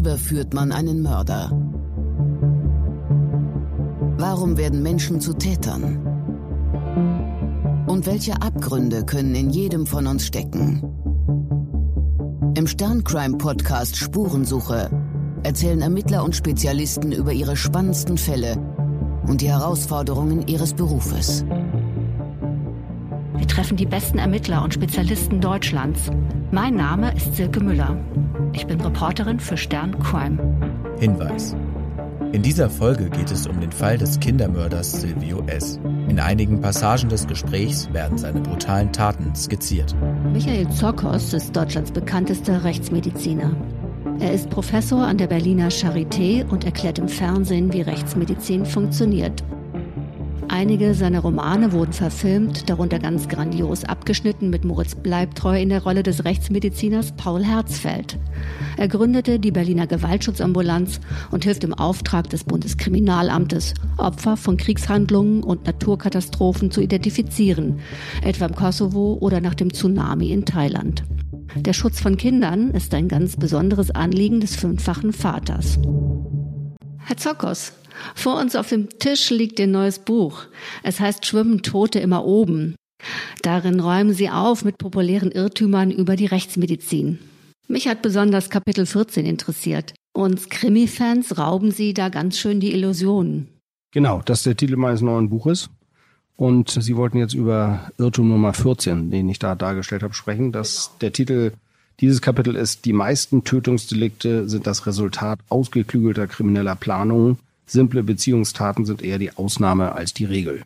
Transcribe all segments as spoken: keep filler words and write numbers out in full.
überführt man einen Mörder? Warum werden Menschen zu Tätern? Und welche Abgründe können in jedem von uns stecken? Im Stern-Crime-Podcast Spurensuche erzählen Ermittler und Spezialisten über ihre spannendsten Fälle und die Herausforderungen ihres Berufes. Wir treffen die besten Ermittler und Spezialisten Deutschlands. Mein Name ist Silke Müller. Ich bin Reporterin für Stern Crime. Hinweis: In dieser Folge geht es um den Fall des Kindermörders Silvio S. In einigen Passagen des Gesprächs werden seine brutalen Taten skizziert. Michael Zokos ist Deutschlands bekanntester Rechtsmediziner. Er ist Professor an der Berliner Charité und erklärt im Fernsehen, wie Rechtsmedizin funktioniert. Einige seiner Romane wurden verfilmt, darunter ganz grandios abgeschnitten mit Moritz Bleibtreu in der Rolle des Rechtsmediziners Paul Herzfeld. Er gründete die Berliner Gewaltschutzambulanz und hilft im Auftrag des Bundeskriminalamtes, Opfer von Kriegshandlungen und Naturkatastrophen zu identifizieren, etwa im Kosovo oder nach dem Tsunami in Thailand. Der Schutz von Kindern ist ein ganz besonderes Anliegen des fünffachen Vaters. Herr Zokos, vor uns auf dem Tisch liegt Ihr neues Buch. Es heißt Schwimmen Tote immer oben. Darin räumen Sie auf mit populären Irrtümern über die Rechtsmedizin. Mich hat besonders Kapitel vierzehn interessiert. Uns Krimi-Fans rauben Sie da ganz schön die Illusionen. Genau, das ist der Titel meines neuen Buches. Und Sie wollten jetzt über Irrtum Nummer vierzehn, den ich da dargestellt habe, sprechen. Das, der Titel dieses Kapitel ist: Die meisten Tötungsdelikte sind das Resultat ausgeklügelter krimineller Planungen. Simple Beziehungstaten sind eher die Ausnahme als die Regel.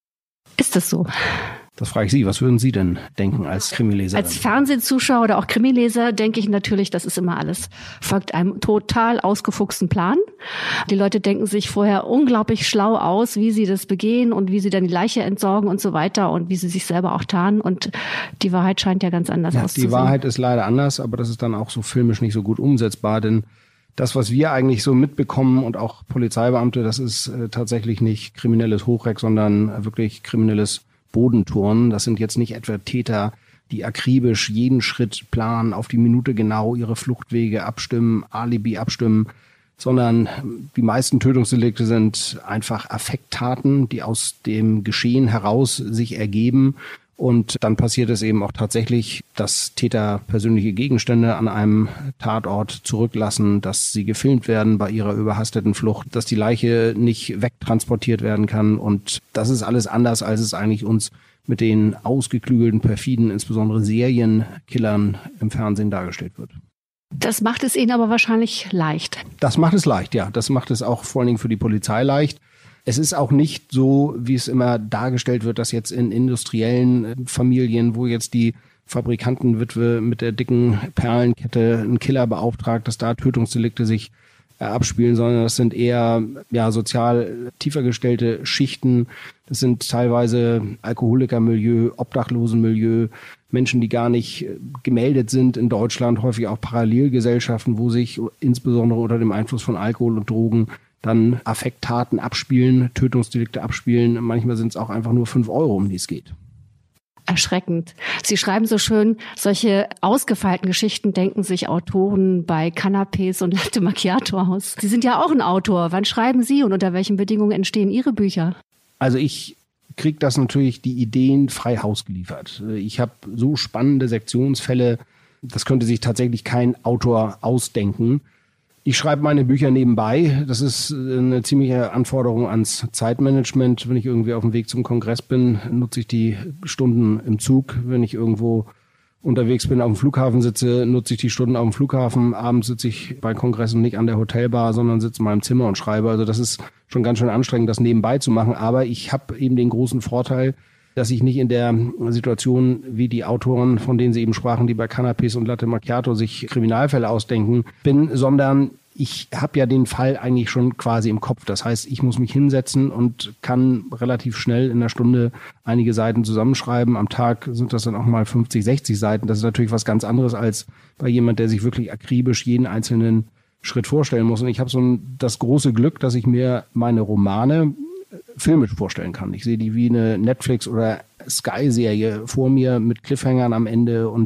Ist das so? Das frage ich Sie. Was würden Sie denn denken als Krimileserin? Als Fernsehzuschauer oder auch Krimileser denke ich natürlich, das ist immer alles. Folgt einem total ausgefuchsten Plan. Die Leute denken sich vorher unglaublich schlau aus, wie sie das begehen und wie sie dann die Leiche entsorgen und so weiter und wie sie sich selber auch tarnen. Und die Wahrheit scheint ja ganz anders ja, auszusehen. Die Wahrheit ist leider anders, aber das ist dann auch so filmisch nicht so gut umsetzbar, denn das, was wir eigentlich so mitbekommen und auch Polizeibeamte, das ist äh, tatsächlich nicht kriminelles Hochreck, sondern äh, wirklich kriminelles Bodenturnen. Das sind jetzt nicht etwa Täter, die akribisch jeden Schritt planen, auf die Minute genau ihre Fluchtwege abstimmen, Alibi abstimmen, sondern die meisten Tötungsdelikte sind einfach Affekttaten, die aus dem Geschehen heraus sich ergeben. Und dann passiert es eben auch tatsächlich, dass Täter persönliche Gegenstände an einem Tatort zurücklassen, dass sie gefilmt werden bei ihrer überhasteten Flucht, dass die Leiche nicht wegtransportiert werden kann. Und das ist alles anders, als es eigentlich uns mit den ausgeklügelten, perfiden, insbesondere Serienkillern im Fernsehen dargestellt wird. Das macht es Ihnen aber wahrscheinlich leicht. Das macht es leicht, ja. Das macht es auch vor allen Dingen für die Polizei leicht. Es ist auch nicht so, wie es immer dargestellt wird, dass jetzt in industriellen Familien, wo jetzt die Fabrikantenwitwe mit der dicken Perlenkette einen Killer beauftragt, dass da Tötungsdelikte sich äh, abspielen, sondern das sind eher ja sozial tiefer gestellte Schichten. Das sind teilweise Alkoholikermilieu, Obdachlosenmilieu, Menschen, die gar nicht gemeldet sind in Deutschland, häufig auch Parallelgesellschaften, wo sich insbesondere unter dem Einfluss von Alkohol und Drogen dann Affekttaten abspielen, Tötungsdelikte abspielen. Manchmal sind es auch einfach nur fünf Euro, um die es geht. Erschreckend. Sie schreiben so schön, solche ausgefeilten Geschichten denken sich Autoren bei Canapés und Latte Macchiato aus. Sie sind ja auch ein Autor. Wann schreiben Sie und unter welchen Bedingungen entstehen Ihre Bücher? Also ich kriege das natürlich die Ideen frei Haus geliefert. Ich habe so spannende Sektionsfälle, das könnte sich tatsächlich kein Autor ausdenken. Ich schreibe meine Bücher nebenbei. Das ist eine ziemliche Anforderung ans Zeitmanagement. Wenn ich irgendwie auf dem Weg zum Kongress bin, nutze ich die Stunden im Zug. Wenn ich irgendwo unterwegs bin, auf dem Flughafen sitze, nutze ich die Stunden auf dem Flughafen. Abends sitze ich bei Kongressen nicht an der Hotelbar, sondern sitze in meinem Zimmer und schreibe. Also das ist schon ganz schön anstrengend, das nebenbei zu machen. Aber ich habe eben den großen Vorteil, dass ich nicht in der Situation wie die Autoren, von denen Sie eben sprachen, die bei Canapés und Latte Macchiato sich Kriminalfälle ausdenken, bin, sondern ich habe ja den Fall eigentlich schon quasi im Kopf. Das heißt, ich muss mich hinsetzen und kann relativ schnell in einer Stunde einige Seiten zusammenschreiben. Am Tag sind das dann auch mal fünfzig, sechzig Seiten. Das ist natürlich was ganz anderes als bei jemand, der sich wirklich akribisch jeden einzelnen Schritt vorstellen muss. Und ich habe so ein, das große Glück, dass ich mir meine Romane filmisch vorstellen kann. Ich sehe die wie eine Netflix- oder Sky-Serie vor mir mit Cliffhangern am Ende und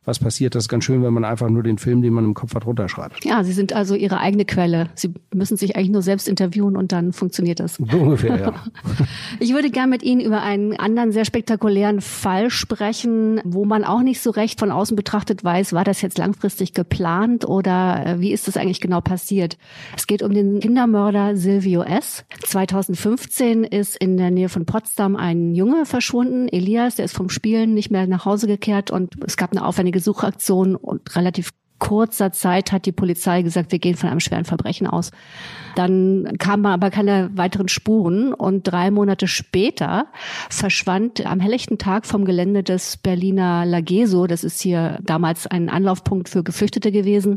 was passiert. Das ist ganz schön, wenn man einfach nur den Film, den man im Kopf hat, runterschreibt. Ja, Sie sind also Ihre eigene Quelle. Sie müssen sich eigentlich nur selbst interviewen und dann funktioniert das. So ungefähr, ja. Ich würde gerne mit Ihnen über einen anderen sehr spektakulären Fall sprechen, wo man auch nicht so recht von außen betrachtet weiß, war das jetzt langfristig geplant oder wie ist das eigentlich genau passiert? Es geht um den Kindermörder Silvio S. zweitausendfünfzehn ist in der Nähe von Potsdam ein Junge verschwunden, Elias, der ist vom Spielen nicht mehr nach Hause gekehrt und es gab eine aufwendige Suchaktion und relativ kurzer Zeit hat die Polizei gesagt, wir gehen von einem schweren Verbrechen aus. Dann kamen aber keine weiteren Spuren und drei Monate später verschwand am helllichten Tag vom Gelände des Berliner Lageso, das ist hier damals ein Anlaufpunkt für Geflüchtete gewesen,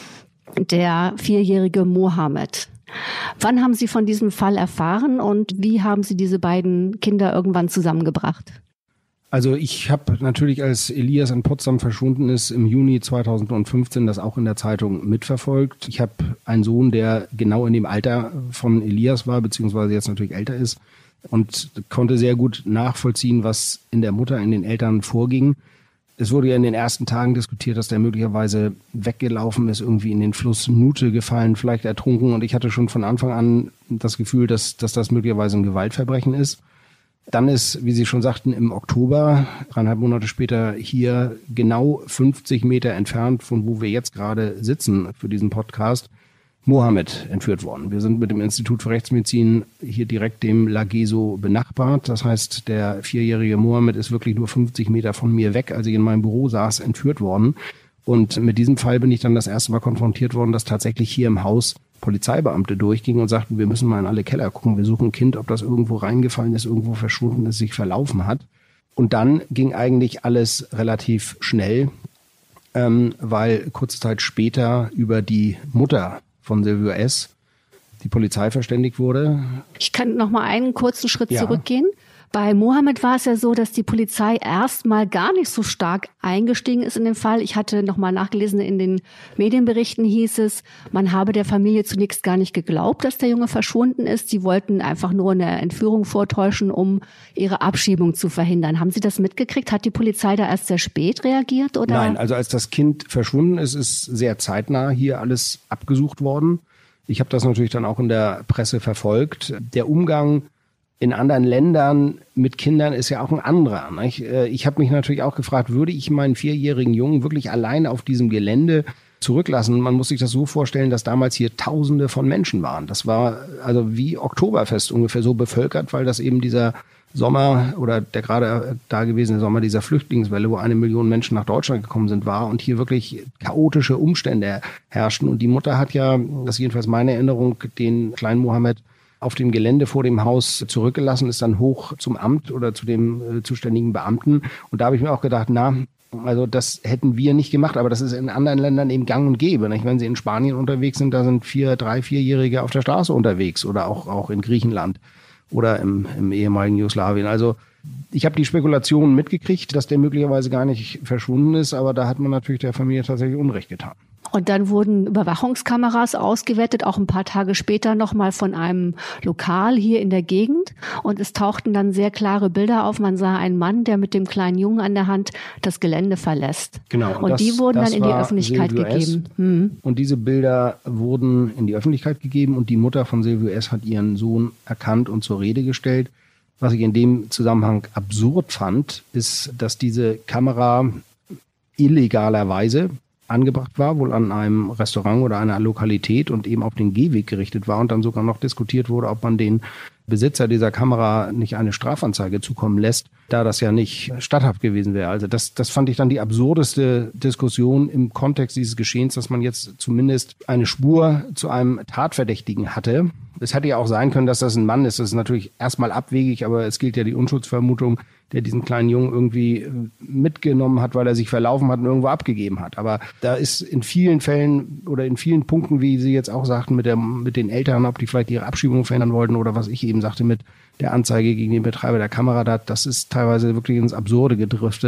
der vierjährige Mohammed. Wann haben Sie von diesem Fall erfahren und wie haben Sie diese beiden Kinder irgendwann zusammengebracht? Also ich habe natürlich, als Elias in Potsdam verschwunden ist, im Juni zweitausendfünfzehn das auch in der Zeitung mitverfolgt. Ich habe einen Sohn, der genau in dem Alter von Elias war, beziehungsweise jetzt natürlich älter ist und konnte sehr gut nachvollziehen, was in der Mutter, in den Eltern vorging. Es wurde ja in den ersten Tagen diskutiert, dass der möglicherweise weggelaufen ist, irgendwie in den Fluss Nute gefallen, vielleicht ertrunken. Und ich hatte schon von Anfang an das Gefühl, dass, dass das möglicherweise ein Gewaltverbrechen ist. Dann ist, wie Sie schon sagten, im Oktober, dreieinhalb Monate später, hier genau fünfzig Meter entfernt, von wo wir jetzt gerade sitzen für diesen Podcast, Mohammed entführt worden. Wir sind mit dem Institut für Rechtsmedizin hier direkt dem Lageso benachbart. Das heißt, der vierjährige Mohammed ist wirklich nur fünfzig Meter von mir weg, als ich in meinem Büro saß, entführt worden. Und mit diesem Fall bin ich dann das erste Mal konfrontiert worden, dass tatsächlich hier im Haus Polizeibeamte durchgingen und sagten, wir müssen mal in alle Keller gucken. Wir suchen ein Kind, ob das irgendwo reingefallen ist, irgendwo verschwunden ist, sich verlaufen hat. Und dann ging eigentlich alles relativ schnell, ähm, weil kurze Zeit später über die Mutter von Silvio S. die Polizei verständigt wurde. Ich kann noch mal einen kurzen Schritt ja. zurückgehen. Bei Mohammed war es ja so, dass die Polizei erstmal gar nicht so stark eingestiegen ist in den Fall. Ich hatte noch mal nachgelesen, in den Medienberichten hieß es, man habe der Familie zunächst gar nicht geglaubt, dass der Junge verschwunden ist. Sie wollten einfach nur eine Entführung vortäuschen, um ihre Abschiebung zu verhindern. Haben Sie das mitgekriegt? Hat die Polizei da erst sehr spät reagiert? Oder? Nein, also als das Kind verschwunden ist, ist sehr zeitnah hier alles abgesucht worden. Ich habe das natürlich dann auch in der Presse verfolgt. Der Umgang in anderen Ländern mit Kindern ist ja auch ein anderer. Nicht? Ich habe mich natürlich auch gefragt, würde ich meinen vierjährigen Jungen wirklich allein auf diesem Gelände zurücklassen? Man muss sich das so vorstellen, dass damals hier Tausende von Menschen waren. Das war also wie Oktoberfest ungefähr so bevölkert, weil das eben dieser Sommer oder der gerade da gewesene Sommer dieser Flüchtlingswelle, wo eine Million Menschen nach Deutschland gekommen sind, war und hier wirklich chaotische Umstände herrschten. Und die Mutter hat ja, das ist jedenfalls meine Erinnerung, den kleinen Mohammed auf dem Gelände vor dem Haus zurückgelassen, ist dann hoch zum Amt oder zu dem äh, zuständigen Beamten. Und da habe ich mir auch gedacht, na, also das hätten wir nicht gemacht, aber das ist in anderen Ländern eben gang und gäbe. Nicht? Wenn Sie in Spanien unterwegs sind, da sind vier, drei, vierjährige auf der Straße unterwegs oder auch, auch in Griechenland oder im, im ehemaligen Jugoslawien. Also ich habe die Spekulationen mitgekriegt, dass der möglicherweise gar nicht verschwunden ist, aber da hat man natürlich der Familie tatsächlich Unrecht getan. Und dann wurden Überwachungskameras ausgewertet, auch ein paar Tage später nochmal von einem Lokal hier in der Gegend. Und es tauchten dann sehr klare Bilder auf. Man sah einen Mann, der mit dem kleinen Jungen an der Hand das Gelände verlässt. Genau. Und, und das, die wurden dann in die Öffentlichkeit Silvio gegeben. Hm. Und diese Bilder wurden in die Öffentlichkeit gegeben und die Mutter von Silvio S. hat ihren Sohn erkannt und zur Rede gestellt. Was ich in dem Zusammenhang absurd fand, ist, dass diese Kamera illegalerweise angebracht war, wohl an einem Restaurant oder einer Lokalität und eben auf den Gehweg gerichtet war und dann sogar noch diskutiert wurde, ob man den Besitzer dieser Kamera nicht eine Strafanzeige zukommen lässt, da das ja nicht statthaft gewesen wäre. Also das, das fand ich dann die absurdeste Diskussion im Kontext dieses Geschehens, dass man jetzt zumindest eine Spur zu einem Tatverdächtigen hatte. Es hätte ja auch sein können, dass das ein Mann ist. Das ist natürlich erstmal abwegig, aber es gilt ja die Unschuldsvermutung, der diesen kleinen Jungen irgendwie mitgenommen hat, weil er sich verlaufen hat und irgendwo abgegeben hat. Aber da ist in vielen Fällen oder in vielen Punkten, wie Sie jetzt auch sagten, mit, der, mit den Eltern, ob die vielleicht ihre Abschiebung verhindern wollten oder was ich eben sagte mit der Anzeige gegen den Betreiber der Kamera, das ist teilweise wirklich ins Absurde gedriftet.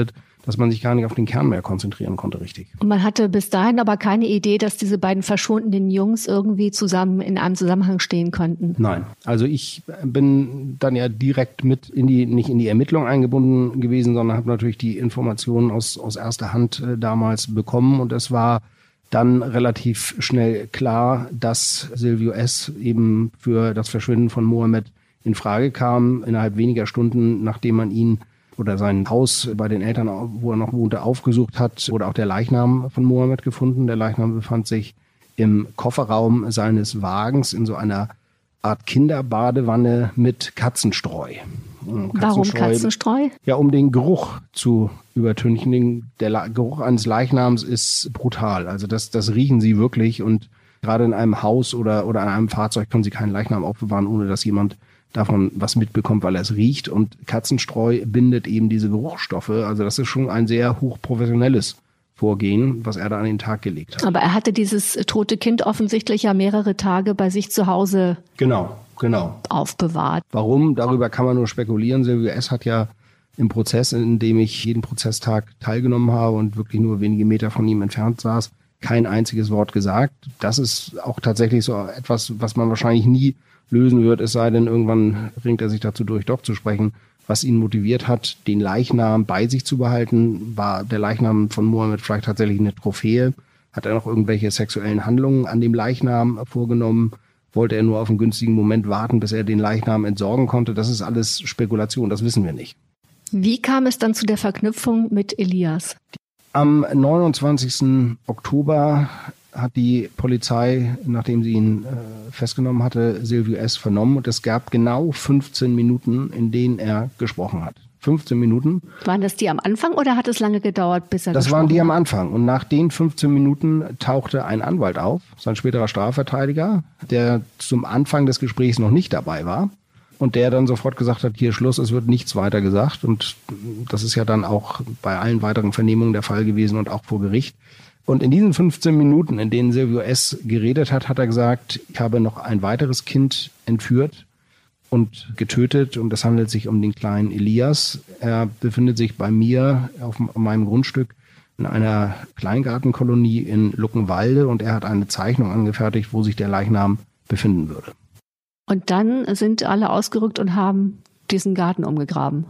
dass man sich gar nicht auf den Kern mehr konzentrieren konnte, richtig. Und man hatte bis dahin aber keine Idee, dass diese beiden verschwundenen Jungs irgendwie zusammen in einem Zusammenhang stehen könnten? Nein, also ich bin dann ja direkt mit in die, nicht in die Ermittlung eingebunden gewesen, sondern habe natürlich die Informationen aus, aus erster Hand äh, damals bekommen und es war dann relativ schnell klar, dass Silvio S. eben für das Verschwinden von Mohammed in Frage kam. Innerhalb weniger Stunden, nachdem man ihn oder sein Haus bei den Eltern, wo er noch wohnte, aufgesucht hat, wurde auch der Leichnam von Mohammed gefunden. Der Leichnam befand sich im Kofferraum seines Wagens in so einer Art Kinderbadewanne mit Katzenstreu. Katzenstreu. Warum Katzenstreu? Ja, um den Geruch zu übertünchen. Der La- Geruch eines Leichnams ist brutal. Also das, das riechen sie wirklich und gerade in einem Haus oder, oder in einem Fahrzeug können sie keinen Leichnam aufbewahren, ohne dass jemand davon was mitbekommt, weil er es riecht. Und Katzenstreu bindet eben diese Geruchsstoffe. Also das ist schon ein sehr hochprofessionelles Vorgehen, was er da an den Tag gelegt hat. Aber er hatte dieses tote Kind offensichtlich ja mehrere Tage bei sich zu Hause genau, genau. aufbewahrt. Warum? Darüber kann man nur spekulieren. Silvio S. hat ja im Prozess, in dem ich jeden Prozesstag teilgenommen habe und wirklich nur wenige Meter von ihm entfernt saß, kein einziges Wort gesagt. Das ist auch tatsächlich so etwas, was man wahrscheinlich nie lösen wird, es sei denn, irgendwann ringt er sich dazu durch, doch zu sprechen. Was ihn motiviert hat, den Leichnam bei sich zu behalten, war der Leichnam von Mohammed vielleicht tatsächlich eine Trophäe? Hat er noch irgendwelche sexuellen Handlungen an dem Leichnam vorgenommen? Wollte er nur auf einen günstigen Moment warten, bis er den Leichnam entsorgen konnte? Das ist alles Spekulation, das wissen wir nicht. Wie kam es dann zu der Verknüpfung mit Elias? Am neunundzwanzigsten Oktober hat die Polizei, nachdem sie ihn äh, festgenommen hatte, Silvio S. vernommen. Und es gab genau fünfzehn Minuten, in denen er gesprochen hat. fünfzehn Minuten. Waren das die am Anfang oder hat es lange gedauert, bis er Das gesprochen hat? waren die am Anfang. Und nach den fünfzehn Minuten tauchte ein Anwalt auf, sein späterer Strafverteidiger, der zum Anfang des Gesprächs noch nicht dabei war. Und der dann sofort gesagt hat, hier Schluss, es wird nichts weiter gesagt. Und das ist ja dann auch bei allen weiteren Vernehmungen der Fall gewesen und auch vor Gericht. Und in diesen fünfzehn Minuten, in denen Silvio S. geredet hat, hat er gesagt, ich habe noch ein weiteres Kind entführt und getötet. Und es handelt sich um den kleinen Elias. Er befindet sich bei mir auf meinem Grundstück in einer Kleingartenkolonie in Luckenwalde. Und er hat eine Zeichnung angefertigt, wo sich der Leichnam befinden würde. Und dann sind alle ausgerückt und haben diesen Garten umgegraben.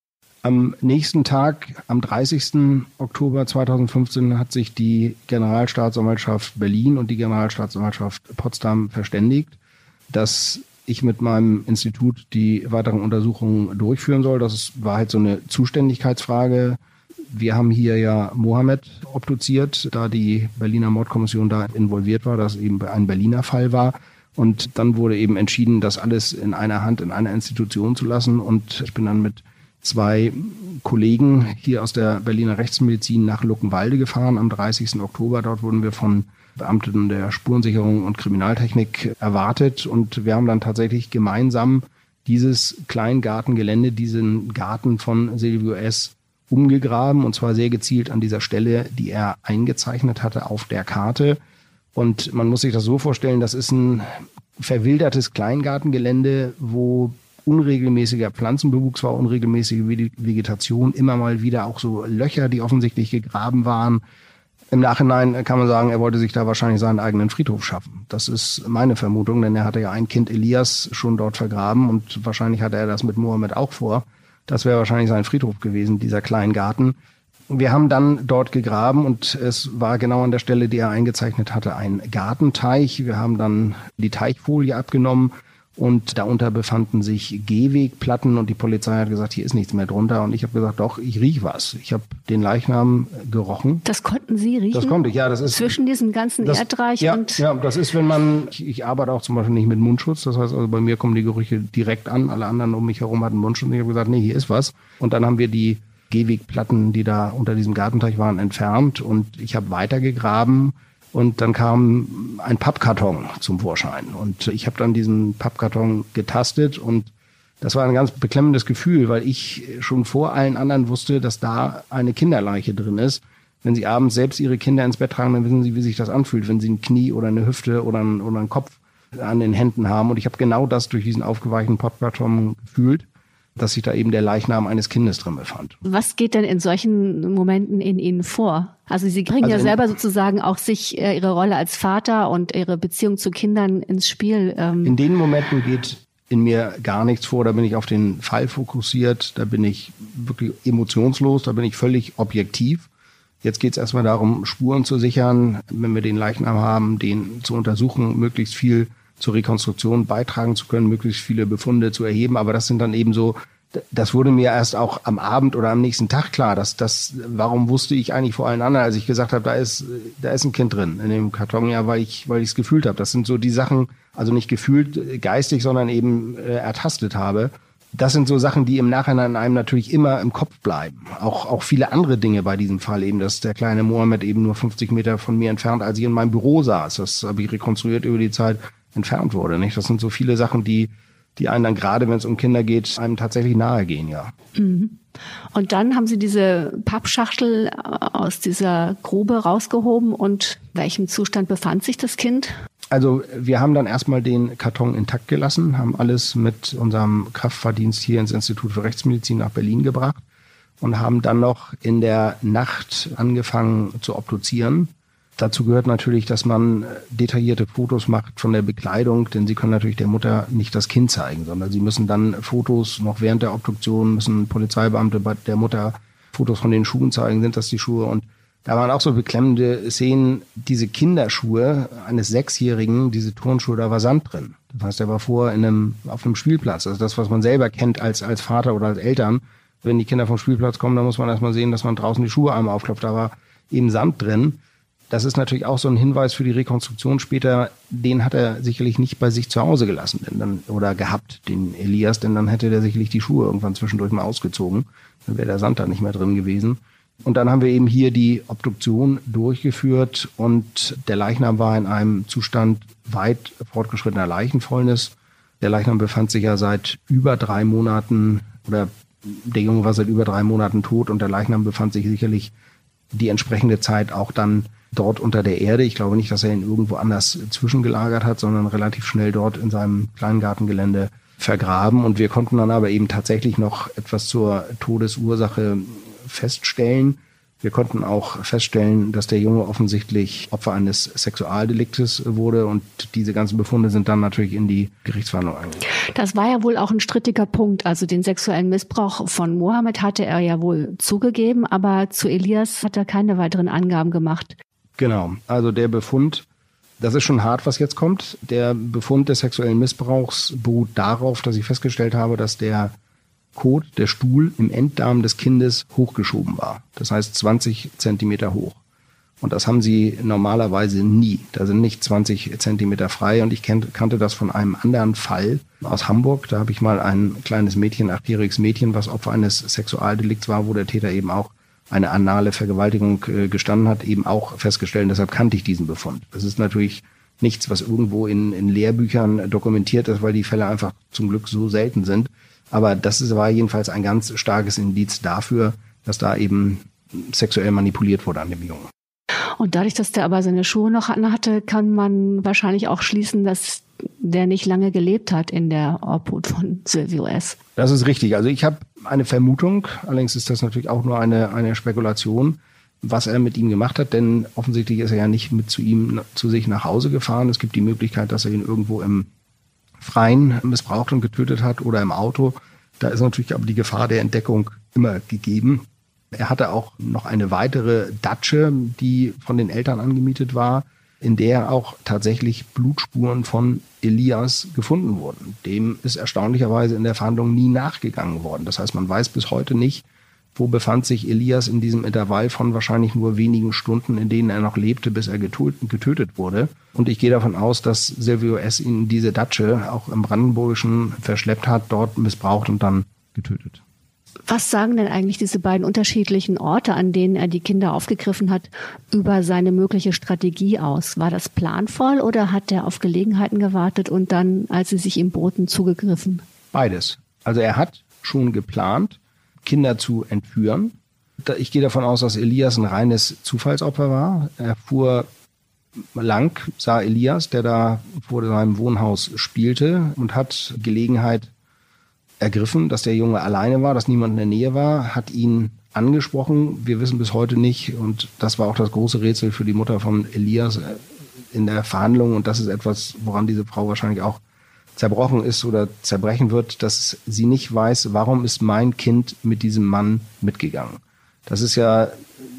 Am nächsten Tag, am dreißigsten Oktober zweitausendfünfzehn, hat sich die Generalstaatsanwaltschaft Berlin und die Generalstaatsanwaltschaft Potsdam verständigt, dass ich mit meinem Institut die weiteren Untersuchungen durchführen soll. Das war halt so eine Zuständigkeitsfrage. Wir haben hier ja Mohammed obduziert, da die Berliner Mordkommission da involviert war, dass eben ein Berliner Fall war. Und dann wurde eben entschieden, das alles in einer Hand, in einer Institution zu lassen. Und ich bin dann mit zwei Kollegen hier aus der Berliner Rechtsmedizin nach Luckenwalde gefahren am dreißigsten Oktober. Dort wurden wir von Beamten der Spurensicherung und Kriminaltechnik erwartet und wir haben dann tatsächlich gemeinsam dieses Kleingartengelände, diesen Garten von Silvio S. umgegraben und zwar sehr gezielt an dieser Stelle, die er eingezeichnet hatte auf der Karte. Und man muss sich das so vorstellen, das ist ein verwildertes Kleingartengelände, wo unregelmäßiger Pflanzenbewuchs war, unregelmäßige Vegetation, immer mal wieder auch so Löcher, die offensichtlich gegraben waren. Im Nachhinein kann man sagen, er wollte sich da wahrscheinlich seinen eigenen Friedhof schaffen. Das ist meine Vermutung, denn er hatte ja ein Kind Elias schon dort vergraben und wahrscheinlich hatte er das mit Mohammed auch vor. Das wäre wahrscheinlich sein Friedhof gewesen, dieser Kleingarten. Wir haben dann dort gegraben und es war genau an der Stelle, die er eingezeichnet hatte, ein Gartenteich. Wir haben dann die Teichfolie abgenommen und darunter befanden sich Gehwegplatten und die Polizei hat gesagt, hier ist nichts mehr drunter. Und ich habe gesagt, doch, ich riech was. Ich habe den Leichnam gerochen. Das konnten Sie riechen? Das konnte ich, ja. Das ist zwischen diesem ganzen das, Erdreich ja, und... Ja, das ist, wenn man, ich, ich arbeite auch zum Beispiel nicht mit Mundschutz. Das heißt also, bei mir kommen die Gerüche direkt an. Alle anderen um mich herum hatten Mundschutz. Und ich habe gesagt, nee, hier ist was. Und dann haben wir die Gehwegplatten, die da unter diesem Gartenteich waren, entfernt. Und ich habe weitergegraben. Und dann kam ein Pappkarton zum Vorschein. Und ich habe dann diesen Pappkarton getastet. Und das war ein ganz beklemmendes Gefühl, weil ich schon vor allen anderen wusste, dass da eine Kinderleiche drin ist. Wenn Sie abends selbst Ihre Kinder ins Bett tragen, dann wissen Sie, wie sich das anfühlt, wenn Sie ein Knie oder eine Hüfte oder einen, oder einen Kopf an den Händen haben. Und ich habe genau das durch diesen aufgeweichten Pappkarton gefühlt. dass sich da eben der Leichnam eines Kindes drin befand. Was geht denn in solchen Momenten in Ihnen vor? Also Sie bringen also ja selber sozusagen auch sich äh, Ihre Rolle als Vater und Ihre Beziehung zu Kindern ins Spiel. Ähm. In den Momenten geht in mir gar nichts vor, da bin ich auf den Fall fokussiert, da bin ich wirklich emotionslos, da bin ich völlig objektiv. Jetzt geht es erstmal darum, Spuren zu sichern, wenn wir den Leichnam haben, den zu untersuchen, möglichst viel zur Rekonstruktion beitragen zu können, möglichst viele Befunde zu erheben. Aber das sind dann eben so, das wurde mir erst auch am Abend oder am nächsten Tag klar, dass das, warum wusste ich eigentlich vor allen anderen, als ich gesagt habe, da ist, da ist ein Kind drin in dem Karton, ja, weil ich, weil ich es gefühlt habe. Das sind so die Sachen, also nicht gefühlt geistig, sondern eben äh, ertastet habe. Das sind so Sachen, die im Nachhinein einem natürlich immer im Kopf bleiben. Auch, auch viele andere Dinge bei diesem Fall eben, dass der kleine Mohammed eben nur fünfzig Meter von mir entfernt, als ich in meinem Büro saß. Das habe ich rekonstruiert über die Zeit, entfernt wurde, nicht? Das sind so viele Sachen, die, die einen dann gerade, wenn es um Kinder geht, einem tatsächlich nahe gehen, ja. Mhm. Und dann haben Sie diese Pappschachtel aus dieser Grube rausgehoben und in welchem Zustand befand sich das Kind? Also wir haben dann erstmal den Karton intakt gelassen, haben alles mit unserem Kraftfahrdienst hier ins Institut für Rechtsmedizin nach Berlin gebracht und haben dann noch in der Nacht angefangen zu obduzieren. Dazu gehört natürlich, dass man detaillierte Fotos macht von der Bekleidung, denn Sie können natürlich der Mutter nicht das Kind zeigen, sondern Sie müssen dann Fotos, noch während der Obduktion, müssen Polizeibeamte bei der Mutter Fotos von den Schuhen zeigen, sind das die Schuhe? Und da waren auch so beklemmende Szenen, diese Kinderschuhe eines Sechsjährigen, diese Turnschuhe, da war Sand drin. Das heißt, er war vorher in einem, auf einem Spielplatz. Also das, was man selber kennt als, als Vater oder als Eltern. Wenn die Kinder vom Spielplatz kommen, dann muss man erstmal sehen, dass man draußen die Schuhe einmal aufklopft. Da war eben Sand drin. Das ist natürlich auch so ein Hinweis für die Rekonstruktion später. Den hat er sicherlich nicht bei sich zu Hause gelassen, denn dann, oder gehabt, den Elias, denn dann hätte der sicherlich die Schuhe irgendwann zwischendurch mal ausgezogen. Dann wäre der Sand da nicht mehr drin gewesen. Und dann haben wir eben hier die Obduktion durchgeführt und der Leichnam war in einem Zustand weit fortgeschrittener Leichenfäulnis. Der Leichnam befand sich ja seit über drei Monaten, oder der Junge war seit über drei Monaten tot und der Leichnam befand sich sicherlich die entsprechende Zeit auch dann dort unter der Erde. Ich glaube nicht, dass er ihn irgendwo anders zwischengelagert hat, sondern relativ schnell dort in seinem Kleingartengelände vergraben. Und wir konnten dann aber eben tatsächlich noch etwas zur Todesursache feststellen. Wir konnten auch feststellen, dass der Junge offensichtlich Opfer eines Sexualdeliktes wurde und diese ganzen Befunde sind dann natürlich in die Gerichtsverhandlung eingegangen. Das war ja wohl auch ein strittiger Punkt. Also den sexuellen Missbrauch von Mohammed hatte er ja wohl zugegeben, aber zu Elias hat er keine weiteren Angaben gemacht. Genau, also der Befund, das ist schon hart, was jetzt kommt. Der Befund des sexuellen Missbrauchs beruht darauf, dass ich festgestellt habe, dass der Kot, der Stuhl, im Enddarm des Kindes hochgeschoben war. Das heißt zwanzig Zentimeter hoch. Und das haben sie normalerweise nie. Da sind nicht zwanzig Zentimeter frei. Und ich kannte das von einem anderen Fall aus Hamburg. Da habe ich mal ein kleines Mädchen, achtjähriges Mädchen, was Opfer eines Sexualdelikts war, wo der Täter eben auch eine anale Vergewaltigung äh, gestanden hat, eben auch festgestellt. Deshalb kannte ich diesen Befund. Das ist natürlich nichts, was irgendwo in, in Lehrbüchern dokumentiert ist, weil die Fälle einfach zum Glück so selten sind. Aber das ist, war jedenfalls ein ganz starkes Indiz dafür, dass da eben sexuell manipuliert wurde an dem Jungen. Und dadurch, dass der aber seine Schuhe noch hatte, kann man wahrscheinlich auch schließen, dass der nicht lange gelebt hat in der Obhut von Silvio S. Das ist richtig. Also ich habe eine Vermutung, allerdings ist das natürlich auch nur eine, eine Spekulation, was er mit ihm gemacht hat, denn offensichtlich ist er ja nicht mit zu ihm, zu sich nach Hause gefahren. Es gibt die Möglichkeit, dass er ihn irgendwo im Freien missbraucht und getötet hat oder im Auto. Da ist natürlich aber die Gefahr der Entdeckung immer gegeben. Er hatte auch noch eine weitere Datsche, die von den Eltern angemietet war, in der auch tatsächlich Blutspuren von Elias gefunden wurden. Dem ist erstaunlicherweise in der Fahndung nie nachgegangen worden. Das heißt, man weiß bis heute nicht, wo befand sich Elias in diesem Intervall von wahrscheinlich nur wenigen Stunden, in denen er noch lebte, bis er getötet wurde. Und ich gehe davon aus, dass Silvio S. ihn diese Datsche auch im Brandenburgischen verschleppt hat, dort missbraucht und dann getötet. Was sagen denn eigentlich diese beiden unterschiedlichen Orte, an denen er die Kinder aufgegriffen hat, über seine mögliche Strategie aus? War das planvoll oder hat er auf Gelegenheiten gewartet und dann, als sie sich ihm boten, zugegriffen? Beides. Also er hat schon geplant, Kinder zu entführen. Ich gehe davon aus, dass Elias ein reines Zufallsopfer war. Er fuhr lang, sah Elias, der da vor seinem Wohnhaus spielte und hat Gelegenheit ergriffen, dass der Junge alleine war, dass niemand in der Nähe war, hat ihn angesprochen. Wir wissen bis heute nicht, und das war auch das große Rätsel für die Mutter von Elias in der Verhandlung, und das ist etwas, woran diese Frau wahrscheinlich auch zerbrochen ist oder zerbrechen wird, dass sie nicht weiß, warum ist mein Kind mit diesem Mann mitgegangen. Das ist ja,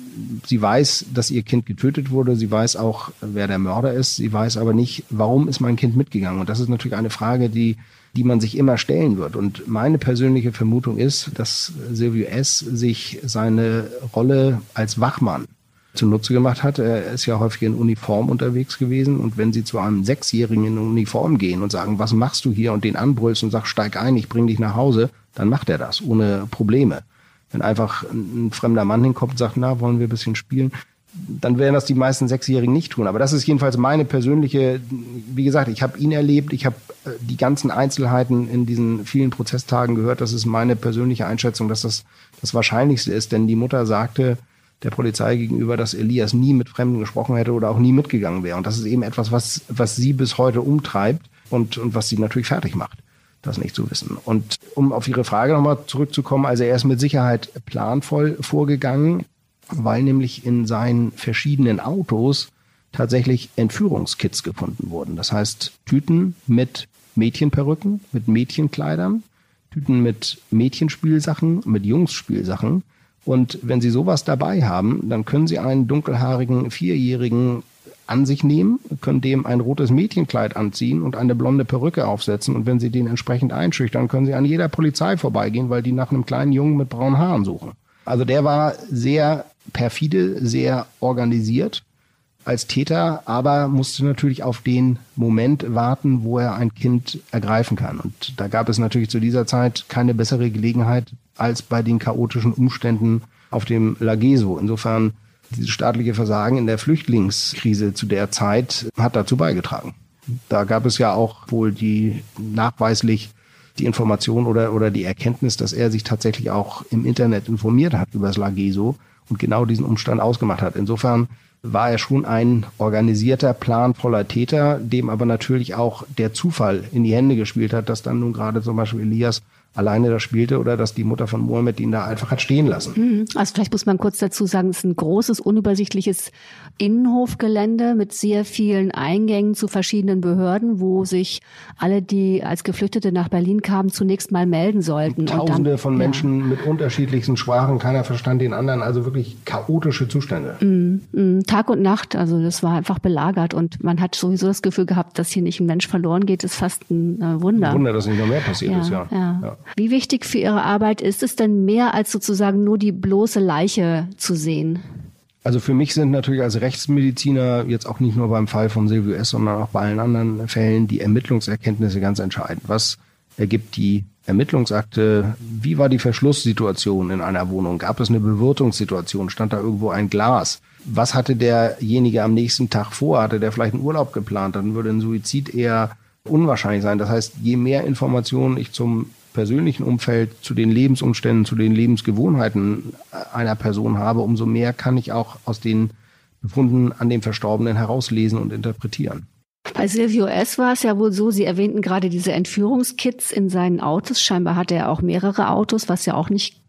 sie weiß, dass ihr Kind getötet wurde, sie weiß auch, wer der Mörder ist, sie weiß aber nicht, warum ist mein Kind mitgegangen. Und das ist natürlich eine Frage, die, die man sich immer stellen wird. Und meine persönliche Vermutung ist, dass Silvio S. sich seine Rolle als Wachmann zunutze gemacht hat. Er ist ja häufig in Uniform unterwegs gewesen, und wenn Sie zu einem Sechsjährigen in Uniform gehen und sagen, was machst du hier, und den anbrüllst und sagst, steig ein, ich bring dich nach Hause, dann macht er das ohne Probleme. Wenn einfach ein fremder Mann hinkommt und sagt, na, wollen wir ein bisschen spielen, dann werden das die meisten Sechsjährigen nicht tun. Aber das ist jedenfalls meine persönliche, wie gesagt, ich habe ihn erlebt, ich habe die ganzen Einzelheiten in diesen vielen Prozesstagen gehört. Das ist meine persönliche Einschätzung, dass das das Wahrscheinlichste ist, denn die Mutter sagte der Polizei gegenüber, dass Elias nie mit Fremden gesprochen hätte oder auch nie mitgegangen wäre. Und das ist eben etwas, was, was sie bis heute umtreibt und, und was sie natürlich fertig macht, das nicht zu wissen. Und um auf Ihre Frage nochmal zurückzukommen, also er ist mit Sicherheit planvoll vorgegangen, weil nämlich in seinen verschiedenen Autos tatsächlich Entführungskits gefunden wurden. Das heißt, Tüten mit Mädchenperücken, mit Mädchenkleidern, Tüten mit Mädchenspielsachen, mit Jungsspielsachen. Und wenn Sie sowas dabei haben, dann können Sie einen dunkelhaarigen Vierjährigen an sich nehmen, können dem ein rotes Mädchenkleid anziehen und eine blonde Perücke aufsetzen. Und wenn Sie den entsprechend einschüchtern, können Sie an jeder Polizei vorbeigehen, weil die nach einem kleinen Jungen mit braunen Haaren suchen. Also der war sehr perfide, sehr organisiert als Täter, aber musste natürlich auf den Moment warten, wo er ein Kind ergreifen kann. Und da gab es natürlich zu dieser Zeit keine bessere Gelegenheit als bei den chaotischen Umständen auf dem Lageso. Insofern, dieses staatliche Versagen in der Flüchtlingskrise zu der Zeit hat dazu beigetragen. Da gab es ja auch wohl die nachweislich die Information oder, oder die Erkenntnis, dass er sich tatsächlich auch im Internet informiert hat über das Lageso und genau diesen Umstand ausgemacht hat. Insofern war er schon ein organisierter, planvoller Täter, dem aber natürlich auch der Zufall in die Hände gespielt hat, dass dann nun gerade zum Beispiel Elias alleine da spielte oder dass die Mutter von Mohammed ihn da einfach hat stehen lassen. Also vielleicht muss man kurz dazu sagen, es ist ein großes, unübersichtliches Innenhofgelände mit sehr vielen Eingängen zu verschiedenen Behörden, wo sich alle, die als Geflüchtete nach Berlin kamen, zunächst mal melden sollten. Tausende und dann, von Menschen ja. mit unterschiedlichsten Sprachen, keiner verstand den anderen, also wirklich chaotische Zustände. Mm, mm, Tag und Nacht, also das war einfach belagert und man hat sowieso das Gefühl gehabt, dass hier nicht ein Mensch verloren geht, ist fast ein äh, Wunder. Ein Wunder, dass nicht noch mehr passiert ja, ist, ja. ja. ja. Wie wichtig für Ihre Arbeit ist es denn mehr als sozusagen nur die bloße Leiche zu sehen? Also für mich sind natürlich als Rechtsmediziner jetzt auch nicht nur beim Fall von Silvio S., sondern auch bei allen anderen Fällen die Ermittlungserkenntnisse ganz entscheidend. Was ergibt die Ermittlungsakte? Wie war die Verschlusssituation in einer Wohnung? Gab es eine Bewirtungssituation? Stand da irgendwo ein Glas? Was hatte derjenige am nächsten Tag vor? Hatte der vielleicht einen Urlaub geplant? Dann würde ein Suizid eher unwahrscheinlich sein. Das heißt, je mehr Informationen ich zum persönlichen Umfeld, zu den Lebensumständen, zu den Lebensgewohnheiten einer Person habe, umso mehr kann ich auch aus den Befunden an dem Verstorbenen herauslesen und interpretieren. Bei Silvio S. war es ja wohl so, Sie erwähnten gerade diese Entführungskits in seinen Autos. Scheinbar hatte er auch mehrere Autos, was ja auch nicht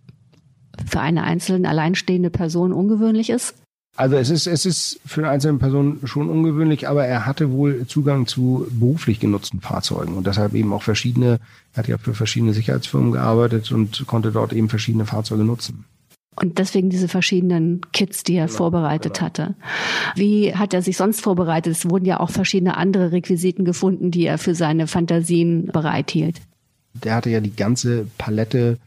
für eine einzelne alleinstehende Person ungewöhnlich ist. Also es ist, es ist für eine einzelne Person schon ungewöhnlich, aber er hatte wohl Zugang zu beruflich genutzten Fahrzeugen und deshalb eben auch verschiedene, er hat ja für verschiedene Sicherheitsfirmen gearbeitet und konnte dort eben verschiedene Fahrzeuge nutzen. Und deswegen diese verschiedenen Kits, die er genau, vorbereitet genau. hatte. Wie hat er sich sonst vorbereitet? Es wurden ja auch verschiedene andere Requisiten gefunden, die er für seine Fantasien bereithielt. Der hatte ja die ganze Palette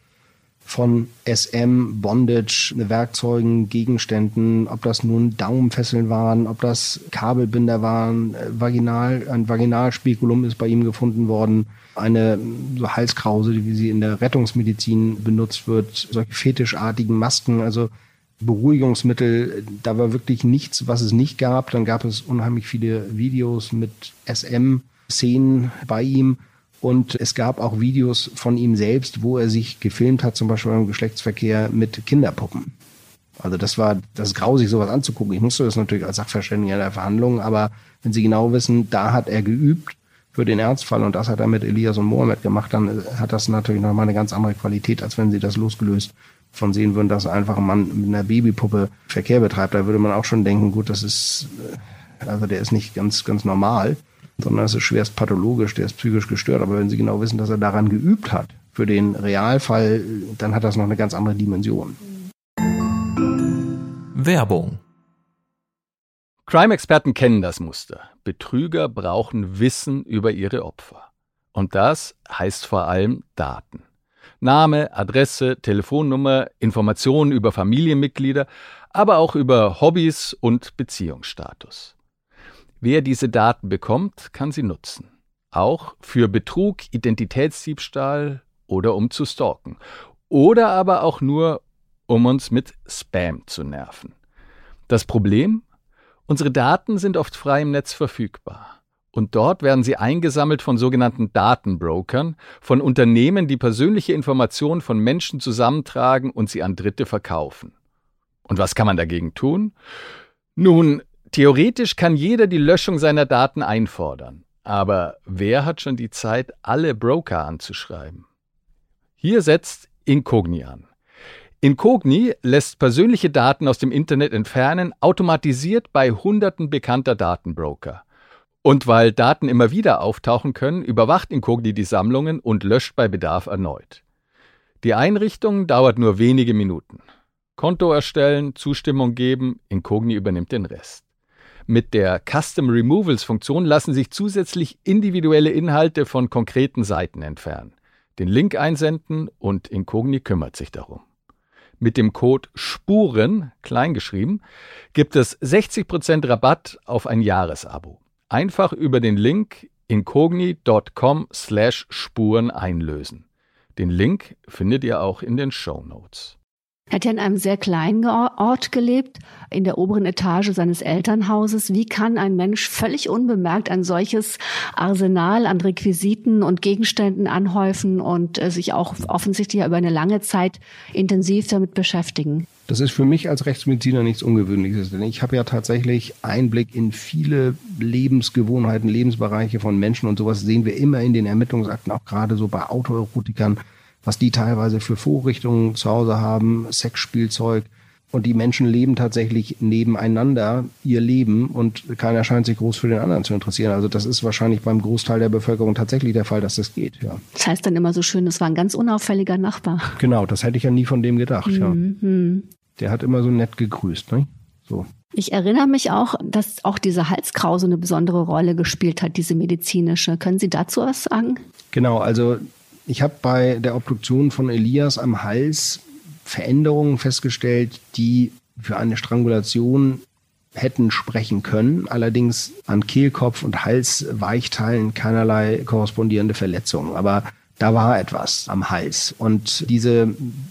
von S M, Bondage, Werkzeugen, Gegenständen, ob das nun Daumenfesseln waren, ob das Kabelbinder waren, Vaginal, ein Vaginalspekulum ist bei ihm gefunden worden, eine so Halskrause, wie sie in der Rettungsmedizin benutzt wird, solche fetischartigen Masken, also Beruhigungsmittel, da war wirklich nichts, was es nicht gab. Dann gab es unheimlich viele Videos mit S M-Szenen bei ihm. Und es gab auch Videos von ihm selbst, wo er sich gefilmt hat, zum Beispiel beim Geschlechtsverkehr mit Kinderpuppen. Also das war, das ist grausig, sowas anzugucken. Ich musste das natürlich als Sachverständiger der Verhandlungen, aber wenn Sie genau wissen, da hat er geübt, für den Ernstfall und das hat er mit Elias und Mohammed gemacht, dann hat das natürlich nochmal eine ganz andere Qualität, als wenn sie das losgelöst von sehen würden, dass einfach ein Mann mit einer Babypuppe Verkehr betreibt. Da würde man auch schon denken, gut, das ist, also der ist nicht ganz, ganz normal, sondern das ist schwerst pathologisch, der ist psychisch gestört. Aber wenn Sie genau wissen, dass er daran geübt hat, für den Realfall, dann hat das noch eine ganz andere Dimension. Werbung. Crime-Experten kennen das Muster. Betrüger brauchen Wissen über ihre Opfer. Und das heißt vor allem Daten. Name, Adresse, Telefonnummer, Informationen über Familienmitglieder, aber auch über Hobbys und Beziehungsstatus. Wer diese Daten bekommt, kann sie nutzen. Auch für Betrug, Identitätsdiebstahl oder um zu stalken. Oder aber auch nur, um uns mit Spam zu nerven. Das Problem? Unsere Daten sind oft frei im Netz verfügbar. Und dort werden sie eingesammelt von sogenannten Datenbrokern, von Unternehmen, die persönliche Informationen von Menschen zusammentragen und sie an Dritte verkaufen. Und was kann man dagegen tun? Nun, theoretisch kann jeder die Löschung seiner Daten einfordern. Aber wer hat schon die Zeit, alle Broker anzuschreiben? Hier setzt Incogni an. Incogni lässt persönliche Daten aus dem Internet entfernen, automatisiert bei Hunderten bekannter Datenbroker. Und weil Daten immer wieder auftauchen können, überwacht Incogni die Sammlungen und löscht bei Bedarf erneut. Die Einrichtung dauert nur wenige Minuten. Konto erstellen, Zustimmung geben, Incogni übernimmt den Rest. Mit der Custom Removals-Funktion lassen sich zusätzlich individuelle Inhalte von konkreten Seiten entfernen. Den Link einsenden und Incogni kümmert sich darum. Mit dem Code SPUREN, kleingeschrieben, gibt es sechzig Prozent Rabatt auf ein Jahresabo. Einfach über den Link incogni.com slash Spuren einlösen. Den Link findet ihr auch in den Shownotes. Er hat ja in einem sehr kleinen Ort gelebt, in der oberen Etage seines Elternhauses. Wie kann ein Mensch völlig unbemerkt ein solches Arsenal an Requisiten und Gegenständen anhäufen und äh, sich auch offensichtlich über eine lange Zeit intensiv damit beschäftigen? Das ist für mich als Rechtsmediziner nichts Ungewöhnliches, denn ich habe ja tatsächlich Einblick in viele Lebensgewohnheiten, Lebensbereiche von Menschen und sowas sehen wir immer in den Ermittlungsakten, auch gerade so bei Autoerotikern, was die teilweise für Vorrichtungen zu Hause haben, Sexspielzeug. Und die Menschen leben tatsächlich nebeneinander ihr Leben und keiner scheint sich groß für den anderen zu interessieren. Also das ist wahrscheinlich beim Großteil der Bevölkerung tatsächlich der Fall, dass das geht, ja. Das heißt dann immer so schön, das war ein ganz unauffälliger Nachbar. Genau, das hätte ich ja nie von dem gedacht, mhm. ja. Der hat immer so nett gegrüßt, ne? So. Ich erinnere mich auch, dass auch diese Halskrause eine besondere Rolle gespielt hat, diese medizinische. Können Sie dazu was sagen? Genau, also ich habe bei der Obduktion von Elias am Hals Veränderungen festgestellt, die für eine Strangulation hätten sprechen können, allerdings an Kehlkopf und Halsweichteilen keinerlei korrespondierende Verletzungen. Aber da war etwas am Hals. Und diese,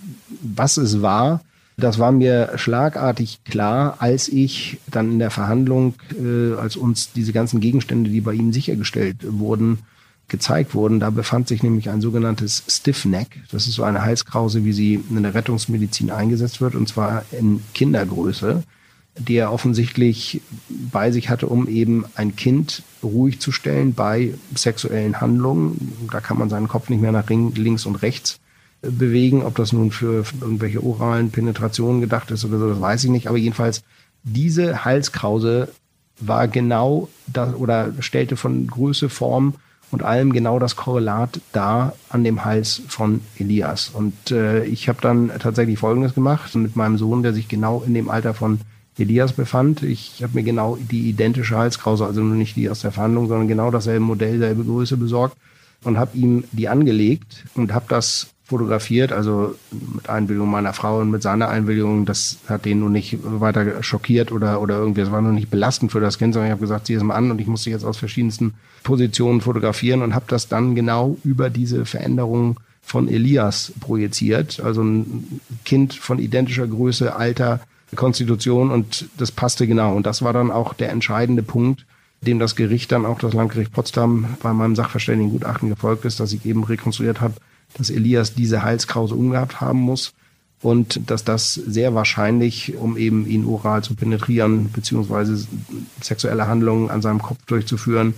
was es war, das war mir schlagartig klar, als ich dann in der Verhandlung, äh, als uns diese ganzen Gegenstände, die bei ihm sichergestellt wurden, gezeigt wurden. Da befand sich nämlich ein sogenanntes Stiffneck. Das ist so eine Halskrause, wie sie in der Rettungsmedizin eingesetzt wird, und zwar in Kindergröße, die er offensichtlich bei sich hatte, um eben ein Kind ruhig zu stellen bei sexuellen Handlungen. Da kann man seinen Kopf nicht mehr nach links und rechts bewegen. Ob das nun für irgendwelche oralen Penetrationen gedacht ist oder so, das weiß ich nicht. Aber jedenfalls, diese Halskrause war genau das oder stellte von Größe, Form und allem genau das Korrelat dar an dem Hals von Elias. Und äh, ich habe dann tatsächlich Folgendes gemacht mit meinem Sohn, der sich genau in dem Alter von Elias befand. Ich habe mir genau die identische Halskrause, also nur nicht die aus der Verhandlung, sondern genau dasselbe Modell, selbe Größe besorgt und habe ihm die angelegt und habe das fotografiert, also mit Einwilligung meiner Frau und mit seiner Einwilligung. Das hat den nun nicht weiter schockiert oder oder irgendwie, es war noch nicht belastend für das Kind, sondern ich habe gesagt, zieh es mal an, und ich musste jetzt aus verschiedensten Positionen fotografieren und habe das dann genau über diese Veränderung von Elias projiziert. Also ein Kind von identischer Größe, Alter, Konstitution, und das passte genau. Und das war dann auch der entscheidende Punkt, dem das Gericht dann auch, das Landgericht Potsdam, bei meinem Sachverständigengutachten gefolgt ist, dass ich eben rekonstruiert habe, dass Elias diese Halskrause umgehabt haben muss und dass das sehr wahrscheinlich, um eben ihn oral zu penetrieren, beziehungsweise sexuelle Handlungen an seinem Kopf durchzuführen,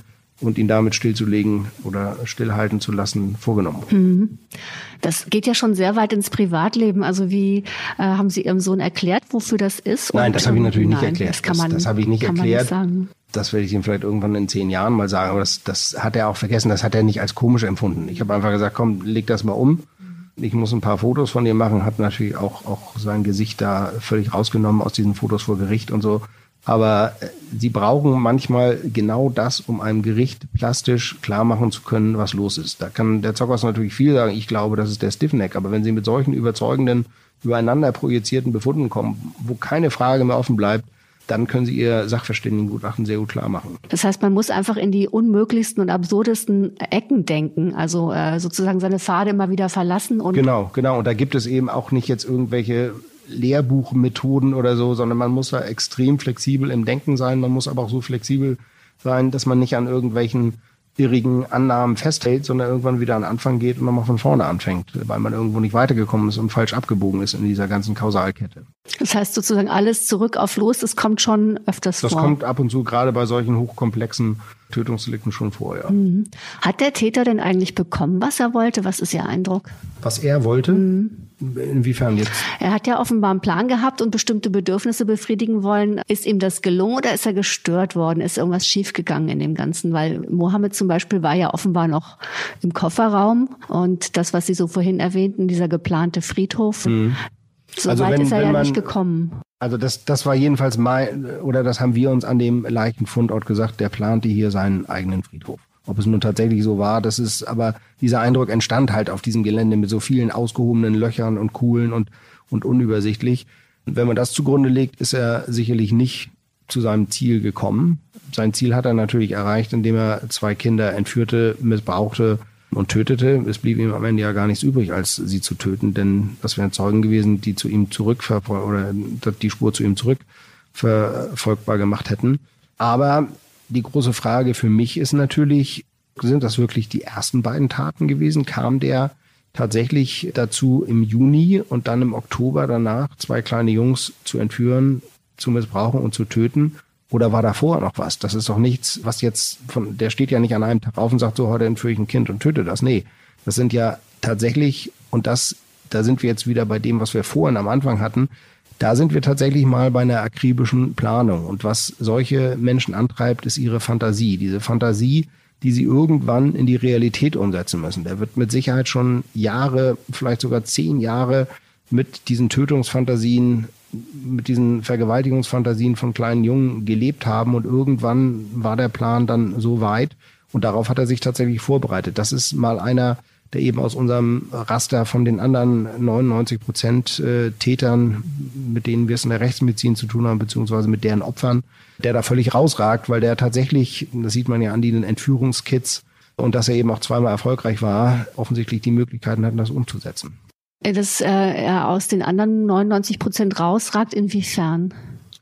und ihn damit stillzulegen oder stillhalten zu lassen, vorgenommen. Das geht ja schon sehr weit ins Privatleben. Also wie äh, haben Sie Ihrem Sohn erklärt, wofür das ist? Nein, und, das habe ich natürlich nein, nicht erklärt. Das, kann man, das, das habe ich nicht kann erklärt. Man nicht sagen. Das werde ich ihm vielleicht irgendwann in zehn Jahren mal sagen. Aber das, das hat er auch vergessen. Das hat er nicht als komisch empfunden. Ich habe einfach gesagt, komm, leg das mal um. Ich muss ein paar Fotos von dir machen. Habe natürlich auch, auch sein Gesicht da völlig rausgenommen aus diesen Fotos vor Gericht und so. Aber sie brauchen manchmal genau das, um einem Gericht plastisch klar machen zu können, was los ist. Da kann der Zockers natürlich viel sagen, ich glaube, das ist der Stiffneck. Aber wenn sie mit solchen überzeugenden, übereinander projizierten Befunden kommen, wo keine Frage mehr offen bleibt, dann können sie ihr Sachverständigengutachten sehr gut klar machen. Das heißt, man muss einfach in die unmöglichsten und absurdesten Ecken denken, also äh, sozusagen seine Pfade immer wieder verlassen. Und genau, genau. Und da gibt es eben auch nicht jetzt irgendwelche Lehrbuchmethoden oder so, sondern man muss da extrem flexibel im Denken sein. Man muss aber auch so flexibel sein, dass man nicht an irgendwelchen irrigen Annahmen festhält, sondern irgendwann wieder an den Anfang geht und nochmal von vorne anfängt, weil man irgendwo nicht weitergekommen ist und falsch abgebogen ist in dieser ganzen Kausalkette. Das heißt sozusagen alles zurück auf los, das kommt schon öfters das vor. Das kommt ab und zu gerade bei solchen hochkomplexen Tötungsdelikten schon vor, ja. Mhm. Hat der Täter denn eigentlich bekommen, was er wollte? Was ist Ihr Eindruck? Was er wollte? Mhm. Inwiefern jetzt? Er hat ja offenbar einen Plan gehabt und bestimmte Bedürfnisse befriedigen wollen. Ist ihm das gelungen oder ist er gestört worden? Ist irgendwas schiefgegangen in dem Ganzen? Weil Mohammed zum Beispiel war ja offenbar noch im Kofferraum und das, was Sie so vorhin erwähnten, dieser geplante Friedhof, mhm. so also weit wenn, ist er ja man, nicht gekommen. Also das, das war jedenfalls mein, oder das haben wir uns an dem Leichenfundort gesagt, der plante hier seinen eigenen Friedhof. Ob es nun tatsächlich so war, das ist, aber dieser Eindruck entstand halt auf diesem Gelände mit so vielen ausgehobenen Löchern und Kuhlen und, und unübersichtlich. Und wenn man das zugrunde legt, ist er sicherlich nicht zu seinem Ziel gekommen. Sein Ziel hat er natürlich erreicht, indem er zwei Kinder entführte, missbrauchte und tötete. Es blieb ihm am Ende ja gar nichts übrig, als sie zu töten, denn das wären Zeugen gewesen, die zu ihm zurückverfolgt oder die Spur zu ihm zurückverfolgbar gemacht hätten. Aber die große Frage für mich ist natürlich, sind das wirklich die ersten beiden Taten gewesen? Kam der tatsächlich dazu, im Juni und dann im Oktober danach zwei kleine Jungs zu entführen, zu missbrauchen und zu töten? Oder war da vorher noch was? Das ist doch nichts, was jetzt von, der steht ja nicht an einem Tag auf und sagt so, heute entführe ich ein Kind und töte das. Nee, das sind ja tatsächlich, und das, da sind wir jetzt wieder bei dem, was wir vorhin am Anfang hatten, da sind wir tatsächlich mal bei einer akribischen Planung. Und was solche Menschen antreibt, ist ihre Fantasie. Diese Fantasie, die sie irgendwann in die Realität umsetzen müssen. Der wird mit Sicherheit schon Jahre, vielleicht sogar zehn Jahre mit diesen Tötungsfantasien, mit diesen Vergewaltigungsfantasien von kleinen Jungen gelebt haben. Und irgendwann war der Plan dann so weit. Und darauf hat er sich tatsächlich vorbereitet. Das ist mal einer, der eben aus unserem Raster von den anderen neunundneunzig Prozent äh, Tätern, mit denen wir es in der Rechtsmedizin zu tun haben, beziehungsweise mit deren Opfern, der da völlig rausragt, weil der tatsächlich, das sieht man ja an den Entführungskits, und dass er eben auch zweimal erfolgreich war, offensichtlich die Möglichkeiten hatten, das umzusetzen. Dass äh, er aus den anderen neunundneunzig Prozent rausragt, inwiefern?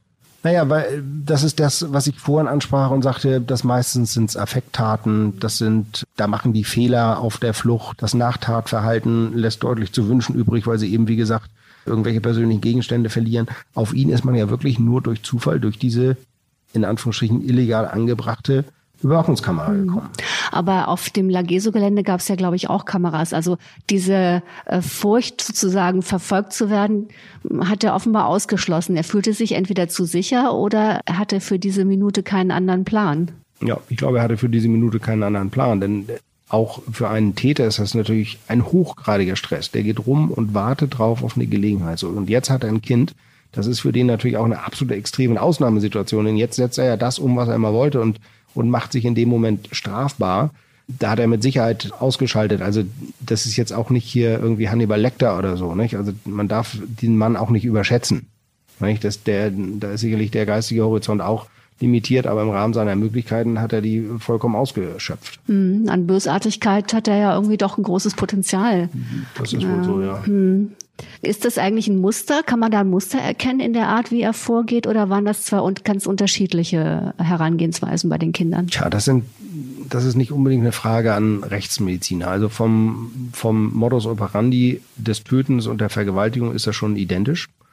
Naja, weil das ist das, was ich vorhin ansprach und sagte, das meistens sind es Affekttaten, das sind, da machen die Fehler auf der Flucht, das Nachtatverhalten lässt deutlich zu wünschen übrig, weil sie eben, wie gesagt, irgendwelche persönlichen Gegenstände verlieren. Auf ihn ist man ja wirklich nur durch Zufall, durch diese, in Anführungsstrichen, illegal angebrachte Überwachungskamera gekommen. Aber auf dem Lageso-Gelände gab es ja, glaube ich, auch Kameras. Also diese äh, Furcht, sozusagen verfolgt zu werden, hat er offenbar ausgeschlossen. Er fühlte sich entweder zu sicher oder er hatte für diese Minute keinen anderen Plan. Ja, ich glaube, er hatte für diese Minute keinen anderen Plan, denn auch für einen Täter ist das natürlich ein hochgradiger Stress. Der geht rum und wartet drauf auf eine Gelegenheit. So, und jetzt hat er ein Kind. Das ist für den natürlich auch eine absolute extreme Ausnahmesituation. Denn jetzt setzt er ja das um, was er immer wollte und und macht sich in dem Moment strafbar. Da hat er mit Sicherheit ausgeschaltet. Also das ist jetzt auch nicht hier irgendwie Hannibal Lecter oder so, nicht? Also man darf den Mann auch nicht überschätzen, nicht? Das, der, da ist sicherlich der geistige Horizont auch limitiert, aber im Rahmen seiner Möglichkeiten hat er die vollkommen ausgeschöpft. Hm, an Bösartigkeit hat er ja irgendwie doch ein großes Potenzial. Das ist ja wohl so, ja. Hm. Ist das eigentlich ein Muster? Kann man da ein Muster erkennen in der Art, wie er vorgeht? Oder waren das zwei ganz unterschiedliche Herangehensweisen bei den Kindern? Tja, das sind, das ist nicht unbedingt eine Frage an Rechtsmediziner. Also vom, vom Modus operandi des Tötens und der Vergewaltigung ist das schon identisch.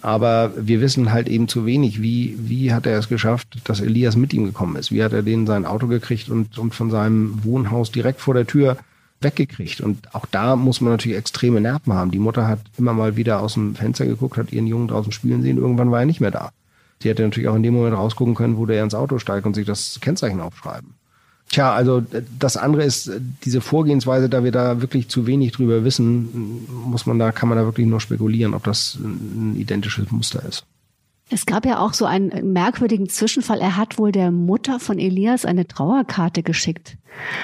Aber wir wissen halt eben zu wenig, wie, wie hat er es geschafft, dass Elias mit ihm gekommen ist. Wie hat er den in sein Auto gekriegt und, und von seinem Wohnhaus direkt vor der Tür weggekriegt. Und auch da muss man natürlich extreme Nerven haben. Die Mutter hat immer mal wieder aus dem Fenster geguckt, hat ihren Jungen draußen spielen sehen. Irgendwann war er nicht mehr da. Sie hätte natürlich auch in dem Moment rausgucken können, wo der ins Auto steigt und sich das Kennzeichen aufschreiben. Tja, also das andere ist diese Vorgehensweise, da wir da wirklich zu wenig drüber wissen, muss man da, kann man da wirklich nur spekulieren, ob das ein identisches Muster ist. Es gab ja auch so einen merkwürdigen Zwischenfall. Er hat wohl der Mutter von Elias eine Trauerkarte geschickt.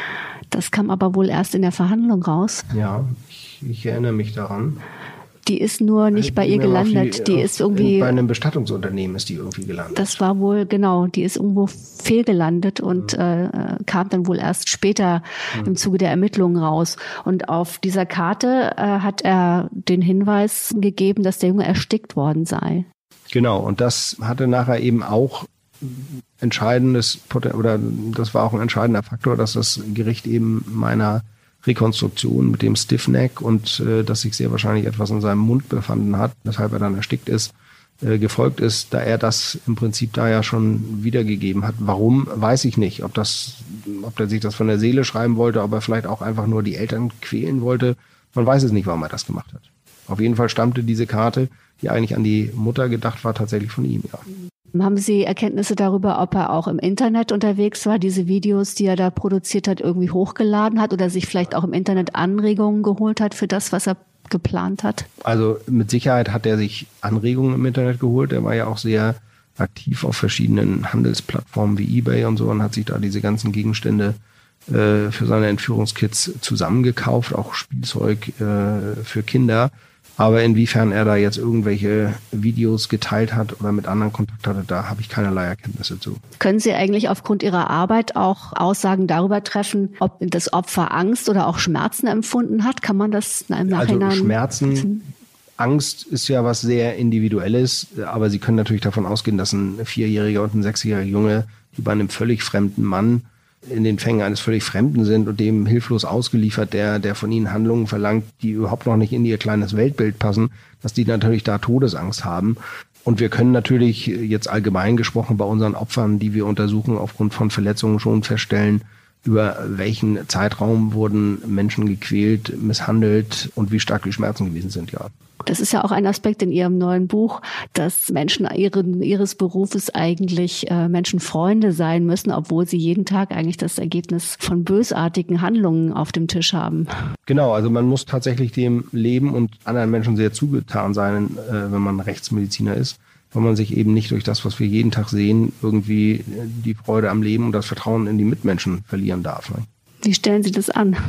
Das kam aber wohl erst in der Verhandlung raus. Ja, ich, ich erinnere mich daran. Die ist nur nicht bei ihr gelandet. Die, die ist irgendwie. Bei einem Bestattungsunternehmen ist die irgendwie gelandet. Das war wohl, genau, die ist irgendwo fehlgelandet und mhm. äh, kam dann wohl erst später mhm. im Zuge der Ermittlungen raus. Und auf dieser Karte äh, hat er den Hinweis gegeben, dass der Junge erstickt worden sei. Genau, und das hatte nachher eben auch entscheidendes, oder das war auch ein entscheidender Faktor, dass das Gericht eben meiner Rekonstruktion mit dem Stiffneck und äh, dass sich sehr wahrscheinlich etwas in seinem Mund befanden hat, weshalb er dann erstickt ist, äh, gefolgt ist, da er das im Prinzip da ja schon wiedergegeben hat. Warum, weiß ich nicht. Ob das, ob er sich das von der Seele schreiben wollte, ob er vielleicht auch einfach nur die Eltern quälen wollte. Man weiß es nicht, warum er das gemacht hat. Auf jeden Fall stammte diese Karte, die eigentlich an die Mutter gedacht war, tatsächlich von ihm, ja. Haben Sie Erkenntnisse darüber, ob er auch im Internet unterwegs war, diese Videos, die er da produziert hat, irgendwie hochgeladen hat oder sich vielleicht auch im Internet Anregungen geholt hat für das, was er geplant hat? Also mit Sicherheit hat er sich Anregungen im Internet geholt. Er war ja auch sehr aktiv auf verschiedenen Handelsplattformen wie eBay und so und hat sich da diese ganzen Gegenstände äh, für seine Entführungskits zusammengekauft, auch Spielzeug äh, für Kinder. Aber inwiefern er da jetzt irgendwelche Videos geteilt hat oder mit anderen Kontakt hatte, da habe ich keinerlei Erkenntnisse zu. Können Sie eigentlich aufgrund Ihrer Arbeit auch Aussagen darüber treffen, ob das Opfer Angst oder auch Schmerzen empfunden hat? Kann man das im Nachhinein? Also Schmerzen, Angst ist ja was sehr Individuelles, aber Sie können natürlich davon ausgehen, dass ein Vierjähriger und ein Sechsjähriger Junge, die bei einem völlig fremden Mann in den Fängen eines völlig Fremden sind und dem hilflos ausgeliefert, der, der von ihnen Handlungen verlangt, die überhaupt noch nicht in ihr kleines Weltbild passen, dass die natürlich da Todesangst haben. Und wir können natürlich jetzt allgemein gesprochen bei unseren Opfern, die wir untersuchen, aufgrund von Verletzungen schon feststellen, über welchen Zeitraum wurden Menschen gequält, misshandelt und wie stark die Schmerzen gewesen sind, ja. Das ist ja auch ein Aspekt in Ihrem neuen Buch, dass Menschen ihren, ihres Berufes eigentlich äh, Menschenfreunde sein müssen, obwohl sie jeden Tag eigentlich das Ergebnis von bösartigen Handlungen auf dem Tisch haben. Genau, also man muss tatsächlich dem Leben und anderen Menschen sehr zugetan sein, äh, wenn man Rechtsmediziner ist, weil man sich eben nicht durch das, was wir jeden Tag sehen, irgendwie die Freude am Leben und das Vertrauen in die Mitmenschen verlieren darf. Ne? Wie stellen Sie das an?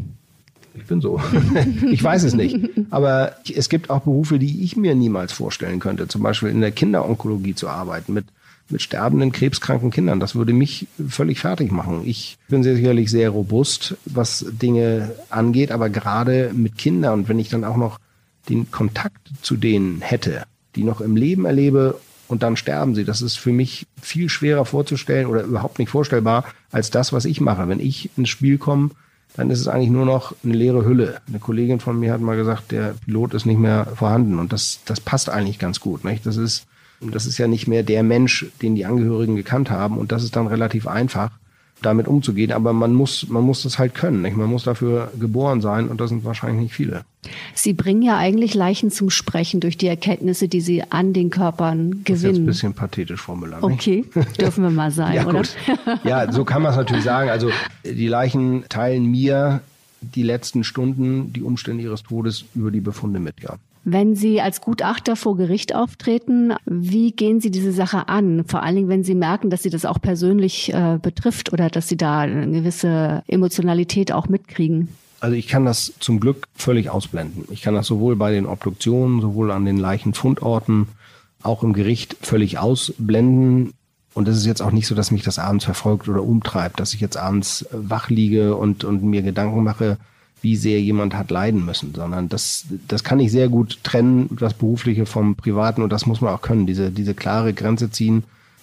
Ich bin so. Ich weiß es nicht. Aber es gibt auch Berufe, die ich mir niemals vorstellen könnte. Zum Beispiel in der Kinderonkologie zu arbeiten mit, mit sterbenden, krebskranken Kindern. Das würde mich völlig fertig machen. Ich bin sicherlich sehr robust, was Dinge angeht. Aber gerade mit Kindern, wenn ich dann auch noch den Kontakt zu denen hätte, die noch im Leben erlebe und dann sterben sie, das ist für mich viel schwerer vorzustellen oder überhaupt nicht vorstellbar als das, was ich mache. Wenn ich ins Spiel komme, dann ist es eigentlich nur noch eine leere Hülle. Eine Kollegin von mir hat mal gesagt, der Pilot ist nicht mehr vorhanden und das, das passt eigentlich ganz gut. Nicht? Das ist, das ist ja nicht mehr der Mensch, den die Angehörigen gekannt haben und das ist dann relativ einfach, damit umzugehen. Aber man muss, man muss das halt können. Nicht? Man muss dafür geboren sein und das sind wahrscheinlich nicht viele. Sie bringen ja eigentlich Leichen zum Sprechen durch die Erkenntnisse, die Sie an den Körpern gewinnen. Das ist jetzt ein bisschen pathetisch formuliert. Okay, dürfen wir mal sein, ja, oder? Gut. Ja, so kann man es natürlich sagen. Also die Leichen teilen mir die letzten Stunden, die Umstände ihres Todes über die Befunde mit, ja. Wenn Sie als Gutachter vor Gericht auftreten, wie gehen Sie diese Sache an? Vor allen Dingen, wenn Sie merken, dass Sie das auch persönlich äh, betrifft oder dass Sie da eine gewisse Emotionalität auch mitkriegen. Also ich kann das zum Glück völlig ausblenden. Ich kann das sowohl bei den Obduktionen, sowohl an den Leichenfundorten, auch im Gericht völlig ausblenden. Und es ist jetzt auch nicht so, dass mich das abends verfolgt oder umtreibt, dass ich jetzt abends wach liege und, und mir Gedanken mache, wie sehr jemand hat leiden müssen, sondern das, das kann ich sehr gut trennen, das Berufliche vom Privaten und das muss man auch können, diese, diese klare Grenze ziehen.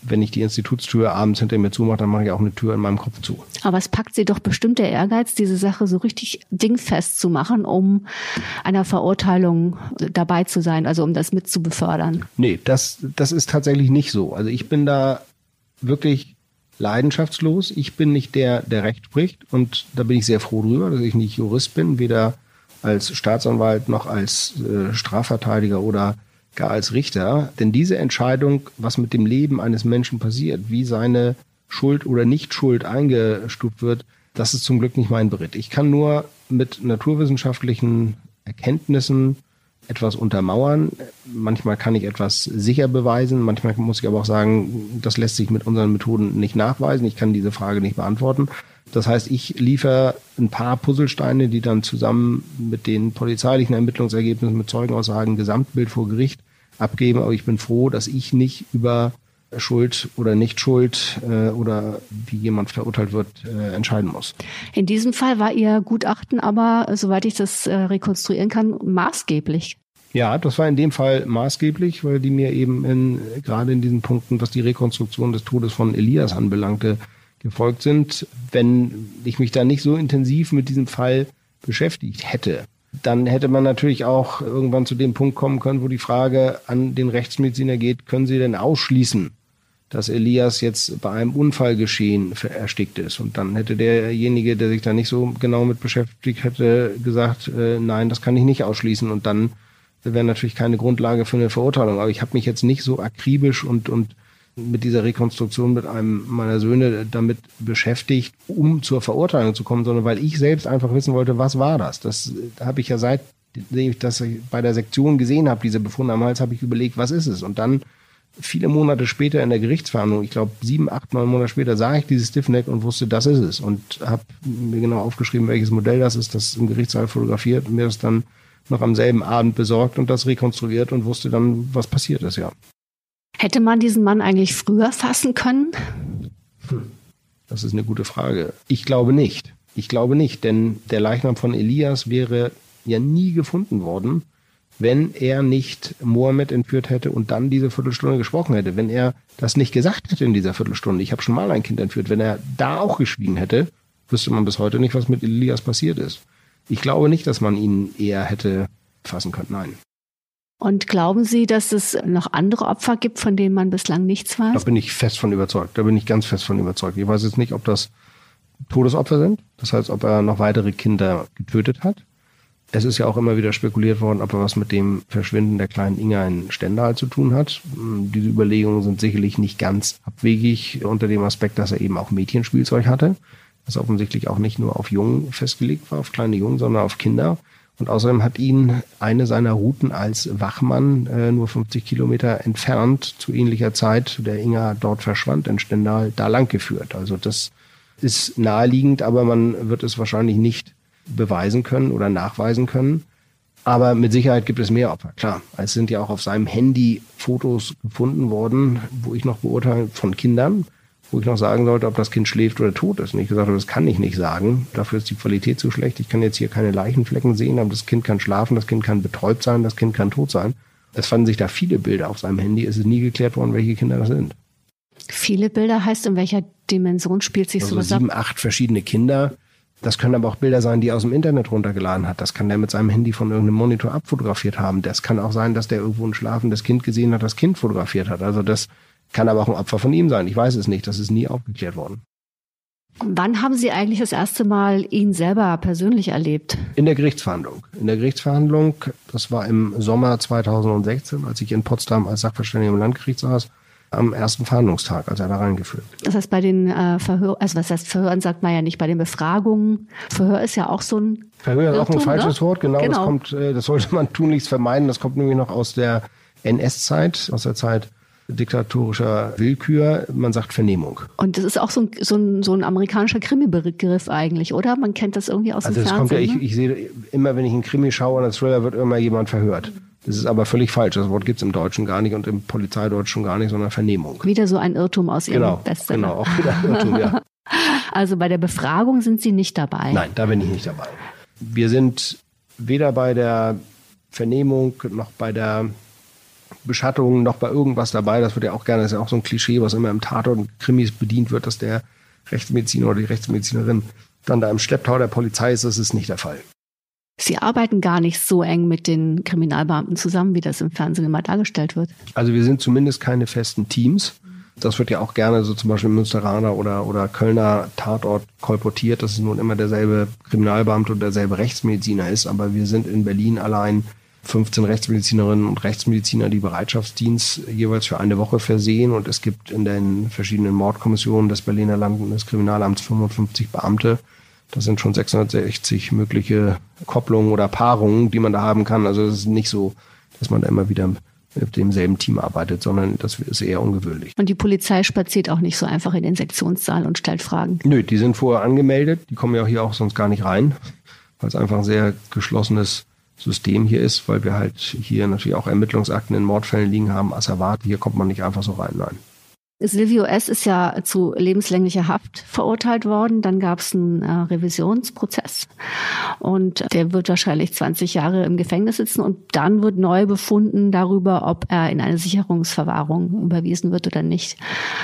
wenn ich die Institutstür abends hinter mir zumache, dann mache ich auch eine Tür in meinem Kopf zu. Aber es packt Sie doch bestimmt der Ehrgeiz, diese Sache so richtig dingfest zu machen, um einer Verurteilung dabei zu sein, also um das mit zu befördern. Nee, das, das ist tatsächlich nicht so. Also ich bin da wirklich leidenschaftslos. Ich bin nicht der, der Recht spricht. Und da bin ich sehr froh drüber, dass ich nicht Jurist bin, weder als Staatsanwalt noch als äh, Strafverteidiger oder gar als Richter. Denn diese Entscheidung, was mit dem Leben eines Menschen passiert, wie seine Schuld oder Nichtschuld eingestuft wird, das ist zum Glück nicht mein Beritt. Ich kann nur mit naturwissenschaftlichen Erkenntnissen etwas untermauern. Manchmal kann ich etwas sicher beweisen. Manchmal muss ich aber auch sagen, das lässt sich mit unseren Methoden nicht nachweisen. Ich kann diese Frage nicht beantworten. Das heißt, ich liefere ein paar Puzzlesteine, die dann zusammen mit den polizeilichen Ermittlungsergebnissen, mit Zeugenaussagen, Gesamtbild vor Gericht abgeben. Aber ich bin froh, dass ich nicht über Schuld oder Nichtschuld äh, oder wie jemand verurteilt wird, äh, entscheiden muss. In diesem Fall war Ihr Gutachten aber, soweit ich das äh, rekonstruieren kann, maßgeblich. Ja, das war in dem Fall maßgeblich, weil die mir eben in, gerade in diesen Punkten, was die Rekonstruktion des Todes von Elias anbelangte, gefolgt sind. Wenn ich mich da nicht so intensiv mit diesem Fall beschäftigt hätte, dann hätte man natürlich auch irgendwann zu dem Punkt kommen können, wo die Frage an den Rechtsmediziner geht, können Sie denn ausschließen, dass Elias jetzt bei einem Unfallgeschehen erstickt ist? Und dann hätte derjenige, der sich da nicht so genau mit beschäftigt hätte, gesagt, äh, nein, das kann ich nicht ausschließen. Und dann wäre natürlich keine Grundlage für eine Verurteilung. Aber ich habe mich jetzt nicht so akribisch und, und mit dieser Rekonstruktion mit einem meiner Söhne damit beschäftigt, um zur Verurteilung zu kommen, sondern weil ich selbst einfach wissen wollte, was war das? Das habe ich ja seit ich das bei der Sektion gesehen habe, diese Befunde am Hals, habe ich überlegt, was ist es? Und dann viele Monate später in der Gerichtsverhandlung, ich glaube sieben, acht, neun Monate später, sah ich dieses Stiffneck und wusste, das ist es. Und habe mir genau aufgeschrieben, welches Modell das ist, das im Gerichtssaal fotografiert und mir das dann noch am selben Abend besorgt und das rekonstruiert und wusste dann, was passiert ist, ja. Hätte man diesen Mann eigentlich früher fassen können? Das ist eine gute Frage. Ich glaube nicht. Ich glaube nicht, denn der Leichnam von Elias wäre ja nie gefunden worden, wenn er nicht Mohammed entführt hätte und dann diese Viertelstunde gesprochen hätte. Wenn er das nicht gesagt hätte in dieser Viertelstunde, ich habe schon mal ein Kind entführt, wenn er da auch geschwiegen hätte, wüsste man bis heute nicht, was mit Elias passiert ist. Ich glaube nicht, dass man ihn eher hätte fassen können, nein. Und glauben Sie, dass es noch andere Opfer gibt, von denen man bislang nichts weiß? Da bin ich fest von überzeugt. Da bin ich ganz fest von überzeugt. Ich weiß jetzt nicht, ob das Todesopfer sind. Das heißt, ob er noch weitere Kinder getötet hat. Es ist ja auch immer wieder spekuliert worden, ob er was mit dem Verschwinden der kleinen Inga in Stendal zu tun hat. Diese Überlegungen sind sicherlich nicht ganz abwegig unter dem Aspekt, dass er eben auch Mädchenspielzeug hatte. Das offensichtlich auch nicht nur auf Jungen festgelegt war, auf kleine Jungen, sondern auf Kinder. Und außerdem hat ihn eine seiner Routen als Wachmann äh, nur fünfzig Kilometer entfernt zu ähnlicher Zeit, der Inga dort verschwand in Stendal, da lang geführt. Also das ist naheliegend, aber man wird es wahrscheinlich nicht beweisen können oder nachweisen können. Aber mit Sicherheit gibt es mehr Opfer, klar. Es sind ja auch auf seinem Handy Fotos gefunden worden, wo ich noch beurteilen von Kindern, wo ich noch sagen sollte, ob das Kind schläft oder tot ist. Und ich gesagt habe, das kann ich nicht sagen. Dafür ist die Qualität zu schlecht. Ich kann jetzt hier keine Leichenflecken sehen, aber das Kind kann schlafen, das Kind kann betäubt sein, das Kind kann tot sein. Es fanden sich da viele Bilder auf seinem Handy. Es ist nie geklärt worden, welche Kinder das sind. Viele Bilder heißt, in welcher Dimension spielt sich also sowas ab? Sieben, acht verschiedene Kinder. Das können aber auch Bilder sein, die er aus dem Internet runtergeladen hat. Das kann der mit seinem Handy von irgendeinem Monitor abfotografiert haben. Das kann auch sein, dass der irgendwo ein schlafendes Kind gesehen hat, das Kind fotografiert hat. Also das kann aber auch ein Opfer von ihm sein. Ich weiß es nicht. Das ist nie aufgeklärt worden. Wann haben Sie eigentlich das erste Mal ihn selber persönlich erlebt? In der Gerichtsverhandlung. In der Gerichtsverhandlung, das war im Sommer zweitausendsechzehn, als ich in Potsdam als Sachverständiger im Landgericht saß, am ersten Verhandlungstag, als er da reingeführt. Das heißt, bei den äh, Verhör, also was heißt Verhören, sagt man ja nicht, bei den Befragungen. Verhör ist ja auch so ein Verhör ist auch ein falsches ne? Wort, genau. genau. Das kommt, äh, das sollte man tunlichst vermeiden. Das kommt nämlich noch aus der N S-Zeit, aus der Zeit diktatorischer Willkür. Man sagt Vernehmung. Und das ist auch so ein, so ein, so ein amerikanischer Krimi-Begriff eigentlich, oder? Man kennt das irgendwie aus also dem das Fernsehen. Kommt ja, ich, ich sehe immer, wenn ich einen Krimi schaue, oder Thriller, wird immer jemand verhört. Das ist aber völlig falsch. Das Wort gibt es im Deutschen gar nicht und im Polizeideutsch schon gar nicht, sondern Vernehmung. Wieder so ein Irrtum aus Ihrem genau, Bestseller. Genau, auch wieder ein Irrtum, ja. Also bei der Befragung sind Sie nicht dabei? Nein, da bin ich nicht dabei. Wir sind weder bei der Vernehmung noch bei der Beschattung, noch bei irgendwas dabei. Das wird ja auch gerne, das ist ja auch so ein Klischee, was immer im Tatort und Krimis bedient wird, dass der Rechtsmediziner oder die Rechtsmedizinerin dann da im Schlepptau der Polizei ist. Das ist nicht der Fall. Sie arbeiten gar nicht so eng mit den Kriminalbeamten zusammen, wie das im Fernsehen immer dargestellt wird. Also wir sind zumindest keine festen Teams. Das wird ja auch gerne so zum Beispiel im Münsteraner oder, oder Kölner Tatort kolportiert, dass es nun immer derselbe Kriminalbeamte und derselbe Rechtsmediziner ist. Aber wir sind in Berlin allein fünfzehn Rechtsmedizinerinnen und Rechtsmediziner, die Bereitschaftsdienst jeweils für eine Woche versehen. Und es gibt in den verschiedenen Mordkommissionen des Berliner Landeskriminalamts fünfundfünfzig Beamte. Das sind schon sechshundertsechzig mögliche Kopplungen oder Paarungen, die man da haben kann. Also es ist nicht so, dass man da immer wieder mit demselben Team arbeitet, sondern das ist eher ungewöhnlich. Und die Polizei spaziert auch nicht so einfach in den Sektionssaal und stellt Fragen? Nö, die sind vorher angemeldet. Die kommen ja auch hier auch sonst gar nicht rein, weil es einfach ein sehr geschlossenes System hier ist, weil wir halt hier natürlich auch Ermittlungsakten in Mordfällen liegen haben. Asservat, hier kommt man nicht einfach so rein, nein. Silvio S. ist ja zu lebenslänglicher Haft verurteilt worden. Dann gab es einen äh, Revisionsprozess und der wird wahrscheinlich zwanzig Jahre im Gefängnis sitzen und dann wird neu befunden darüber, ob er in eine Sicherungsverwahrung überwiesen wird oder nicht.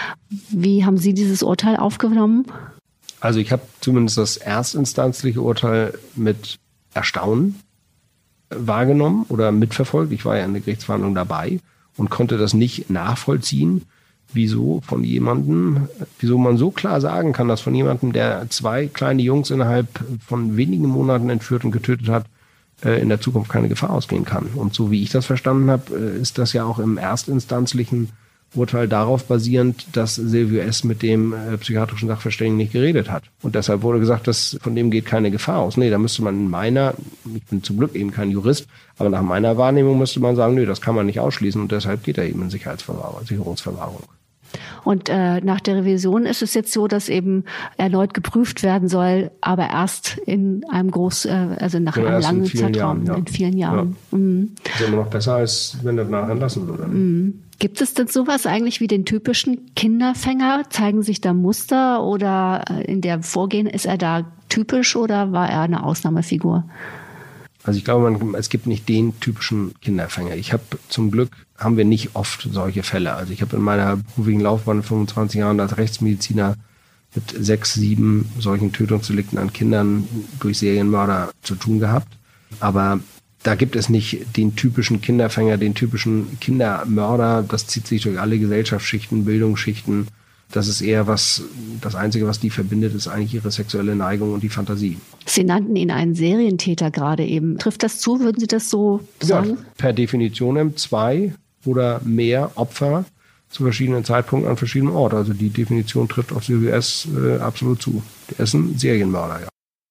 Wie haben Sie dieses Urteil aufgenommen? Also ich habe zumindest das erstinstanzliche Urteil mit Erstaunen wahrgenommen oder mitverfolgt. Ich war ja in der Gerichtsverhandlung dabei und konnte das nicht nachvollziehen, wieso von jemandem, wieso man so klar sagen kann, dass von jemandem, der zwei kleine Jungs innerhalb von wenigen Monaten entführt und getötet hat, in der Zukunft keine Gefahr ausgehen kann. Und so wie ich das verstanden habe, ist das ja auch im erstinstanzlichen Urteil darauf basierend, dass Silvio S. mit dem psychiatrischen Sachverständigen nicht geredet hat. Und deshalb wurde gesagt, dass von dem geht keine Gefahr aus. Nee, da müsste man in meiner, ich bin zum Glück eben kein Jurist, aber nach meiner Wahrnehmung müsste man sagen, nee, das kann man nicht ausschließen und deshalb geht er eben in Sicherheitsverwahrung, Sicherungsverwahrung. Und äh, nach der Revision ist es jetzt so, dass eben erneut geprüft werden soll, aber erst in einem groß, äh, also nach ja, einem langen in Zeitraum, Jahren, ja. in vielen Jahren. Ja. Mhm. Das ist immer noch besser, als wenn er nachher entlassen würde. Mhm. Gibt es denn sowas eigentlich wie den typischen Kinderfänger? Zeigen sich da Muster oder in der Vorgehen, ist er da typisch oder war er eine Ausnahmefigur? Also ich glaube, man, es gibt nicht den typischen Kinderfänger. Ich habe zum Glück, haben wir nicht oft solche Fälle. Also ich habe in meiner beruflichen Laufbahn in fünfundzwanzig Jahren als Rechtsmediziner mit sechs, sieben solchen Tötungsdelikten an Kindern durch Serienmörder zu tun gehabt. Aber da gibt es nicht den typischen Kinderfänger, den typischen Kindermörder. Das zieht sich durch alle Gesellschaftsschichten, Bildungsschichten. Das ist eher was, das Einzige, was die verbindet, ist eigentlich ihre sexuelle Neigung und die Fantasie. Sie nannten ihn einen Serientäter gerade eben. Trifft das zu? Würden Sie das so sagen? Ja, per Definition zwei oder mehr Opfer zu verschiedenen Zeitpunkten an verschiedenen Orten. Also die Definition trifft auf Silvio S. Äh, absolut zu. Der ist ein Serienmörder, ja.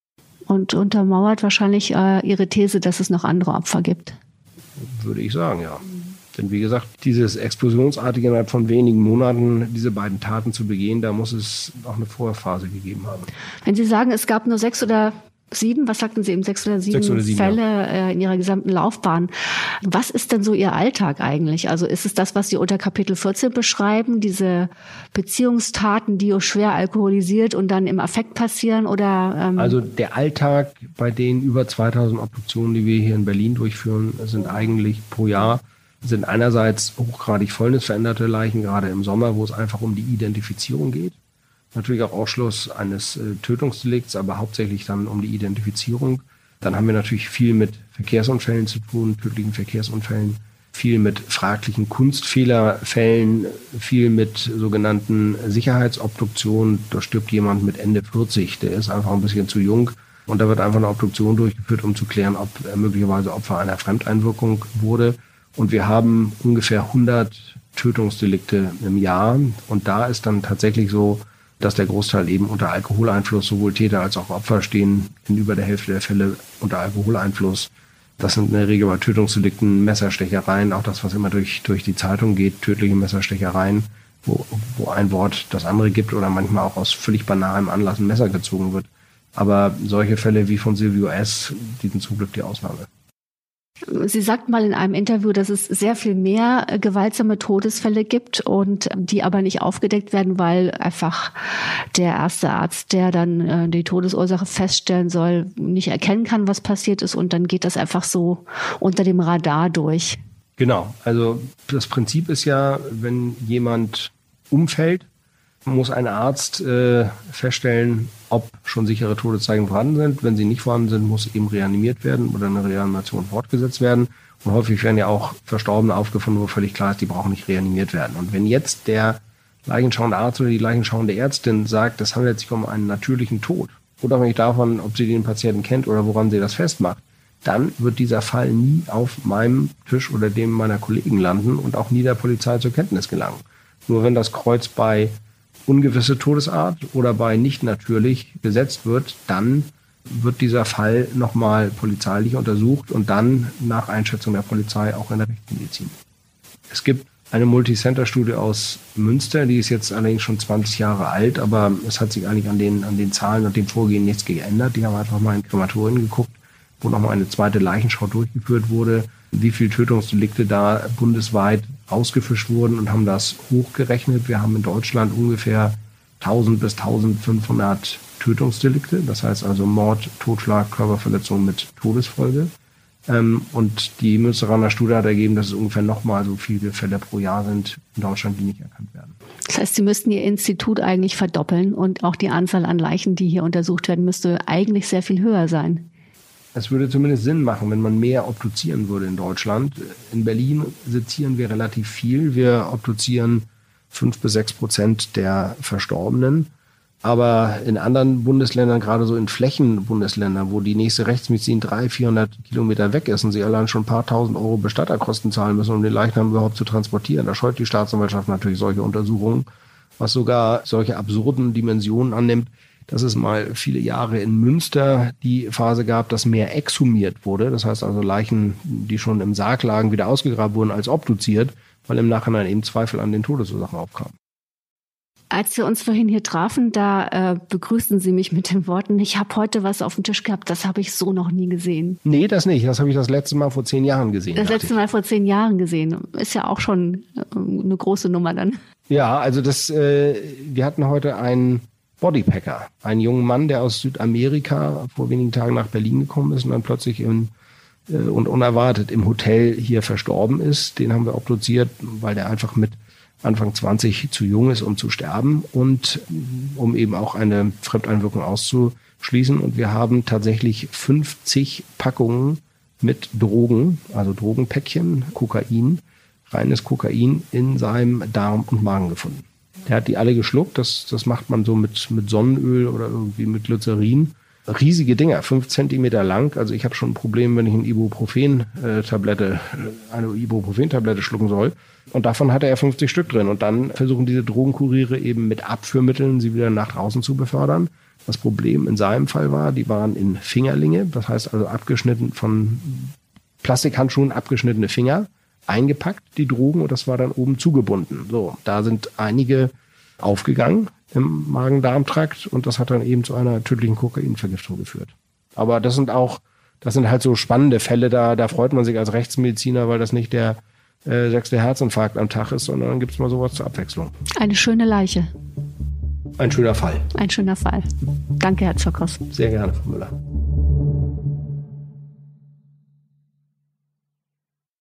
Und untermauert wahrscheinlich äh, Ihre These, dass es noch andere Opfer gibt. Würde ich sagen, ja. Denn wie gesagt, dieses explosionsartige innerhalb von wenigen Monaten diese beiden Taten zu begehen, da muss es auch eine Vorphase gegeben haben. Wenn Sie sagen, es gab nur sechs oder sieben, was sagten Sie eben, sechs oder sieben, sechs oder sieben Fälle ja. in Ihrer gesamten Laufbahn. Was ist denn so Ihr Alltag eigentlich? Also ist es das, was Sie unter Kapitel vierzehn beschreiben, diese Beziehungstaten, die schwer alkoholisiert und dann im Affekt passieren? Oder ähm Also der Alltag bei den über zweitausend Obduktionen, die wir hier in Berlin durchführen, sind eigentlich pro Jahr sind einerseits hochgradig fäulnisveränderte Leichen, gerade im Sommer, wo es einfach um die Identifizierung geht. Natürlich auch Ausschluss eines äh, Tötungsdelikts, aber hauptsächlich dann um die Identifizierung. Dann haben wir natürlich viel mit Verkehrsunfällen zu tun, tödlichen Verkehrsunfällen, viel mit fraglichen Kunstfehlerfällen, viel mit sogenannten Sicherheitsobduktionen. Da stirbt jemand mit Ende vierzig, der ist einfach ein bisschen zu jung. Und da wird einfach eine Obduktion durchgeführt, um zu klären, ob er möglicherweise Opfer einer Fremdeinwirkung wurde. Und wir haben ungefähr hundert Tötungsdelikte im Jahr. Und da ist dann tatsächlich so, dass der Großteil eben unter Alkoholeinfluss, sowohl Täter als auch Opfer stehen in über der Hälfte der Fälle unter Alkoholeinfluss. Das sind in der Regel bei Tötungsdelikten Messerstechereien, auch das, was immer durch, durch die Zeitung geht, tödliche Messerstechereien, wo, wo ein Wort das andere gibt oder manchmal auch aus völlig banalem Anlass ein Messer gezogen wird. Aber solche Fälle wie von Silvio S., die sind zum Glück die Ausnahme. Sie sagten mal in einem Interview, dass es sehr viel mehr gewaltsame Todesfälle gibt und die aber nicht aufgedeckt werden, weil einfach der erste Arzt, der dann die Todesursache feststellen soll, nicht erkennen kann, was passiert ist und dann geht das einfach so unter dem Radar durch. Genau, also das Prinzip ist ja, wenn jemand umfällt, muss ein Arzt äh, feststellen, ob schon sichere Todeszeichen vorhanden sind. Wenn sie nicht vorhanden sind, muss eben reanimiert werden oder eine Reanimation fortgesetzt werden. Und häufig werden ja auch Verstorbene aufgefunden, wo völlig klar ist, die brauchen nicht reanimiert werden. Und wenn jetzt der leichenschauende Arzt oder die leichenschauende Ärztin sagt, das handelt sich um einen natürlichen Tod, unabhängig davon, ob sie den Patienten kennt oder woran sie das festmacht, dann wird dieser Fall nie auf meinem Tisch oder dem meiner Kollegen landen und auch nie der Polizei zur Kenntnis gelangen. Nur wenn das Kreuz bei ungewisse Todesart oder bei nicht natürlich gesetzt wird, dann wird dieser Fall nochmal polizeilich untersucht und dann nach Einschätzung der Polizei auch in der Rechtsmedizin. Es gibt eine Multicenter-Studie aus Münster, die ist jetzt allerdings schon zwanzig Jahre alt, aber es hat sich eigentlich an den, an den Zahlen und dem Vorgehen nichts geändert. Die haben einfach mal in Krematorien geguckt, wo nochmal eine zweite Leichenschau durchgeführt wurde, wie viele Tötungsdelikte da bundesweit ausgefischt wurden und haben das hochgerechnet. Wir haben in Deutschland ungefähr tausend bis eintausendfünfhundert Tötungsdelikte, das heißt also Mord, Totschlag, Körperverletzung mit Todesfolge. Und die Münsteraner Studie hat ergeben, dass es ungefähr nochmal so viele Fälle pro Jahr sind in Deutschland, die nicht erkannt werden. Das heißt, Sie müssten Ihr Institut eigentlich verdoppeln und auch die Anzahl an Leichen, die hier untersucht werden, müsste eigentlich sehr viel höher sein. Es würde zumindest Sinn machen, wenn man mehr obduzieren würde in Deutschland. In Berlin sezieren wir relativ viel. Wir obduzieren fünf bis sechs Prozent der Verstorbenen. Aber in anderen Bundesländern, gerade so in Flächenbundesländern, wo die nächste Rechtsmedizin dreihundert, vierhundert Kilometer weg ist und sie allein schon ein paar tausend Euro Bestatterkosten zahlen müssen, um den Leichnam überhaupt zu transportieren, da scheut die Staatsanwaltschaft natürlich solche Untersuchungen, was sogar solche absurden Dimensionen annimmt, dass es mal viele Jahre in Münster die Phase gab, dass mehr exhumiert wurde. Das heißt also Leichen, die schon im Sarg lagen, wieder ausgegraben wurden als obduziert, weil im Nachhinein eben Zweifel an den Todesursachen aufkamen. Als wir uns vorhin hier trafen, da äh, begrüßten Sie mich mit den Worten, ich habe heute was auf dem Tisch gehabt, das habe ich so noch nie gesehen. Nee, das nicht. Das habe ich das letzte Mal vor zehn Jahren gesehen. Das letzte Mal vor zehn Jahren gesehen. Ist ja auch schon äh, eine große Nummer dann. Ja, also das, äh, wir hatten heute einen Bodypacker, einen jungen Mann, der aus Südamerika vor wenigen Tagen nach Berlin gekommen ist und dann plötzlich in, äh, und unerwartet im Hotel hier verstorben ist. Den haben wir obduziert, weil der einfach mit Anfang zwanzig zu jung ist, um zu sterben und um eben auch eine Fremdeinwirkung auszuschließen. Und wir haben tatsächlich fünfzig Packungen mit Drogen, also Drogenpäckchen, Kokain, reines Kokain in seinem Darm und Magen gefunden. Der hat die alle geschluckt, das, das macht man so mit, mit Sonnenöl oder irgendwie mit Glycerin. Riesige Dinger, fünf Zentimeter lang. Also ich habe schon ein Problem, wenn ich eine Ibuprofen-Tablette, eine Ibuprofen-Tablette schlucken soll. Und davon hatte er fünfzig Stück drin. Und dann versuchen diese Drogenkuriere eben mit Abführmitteln sie wieder nach draußen zu befördern. Das Problem in seinem Fall war, die waren in Fingerlinge, das heißt also abgeschnitten von Plastikhandschuhen, abgeschnittene Finger, eingepackt, die Drogen, und das war dann oben zugebunden. So, da sind einige aufgegangen im Magen-Darm-Trakt und das hat dann eben zu einer tödlichen Kokainvergiftung geführt. Aber das sind auch, das sind halt so spannende Fälle, da, da freut man sich als Rechtsmediziner, weil das nicht der äh, sechste Herzinfarkt am Tag ist, sondern dann gibt es mal sowas zur Abwechslung. Eine schöne Leiche. Ein schöner Fall. Ein schöner Fall. Danke, Herr Zokos. Sehr gerne, Frau Müller.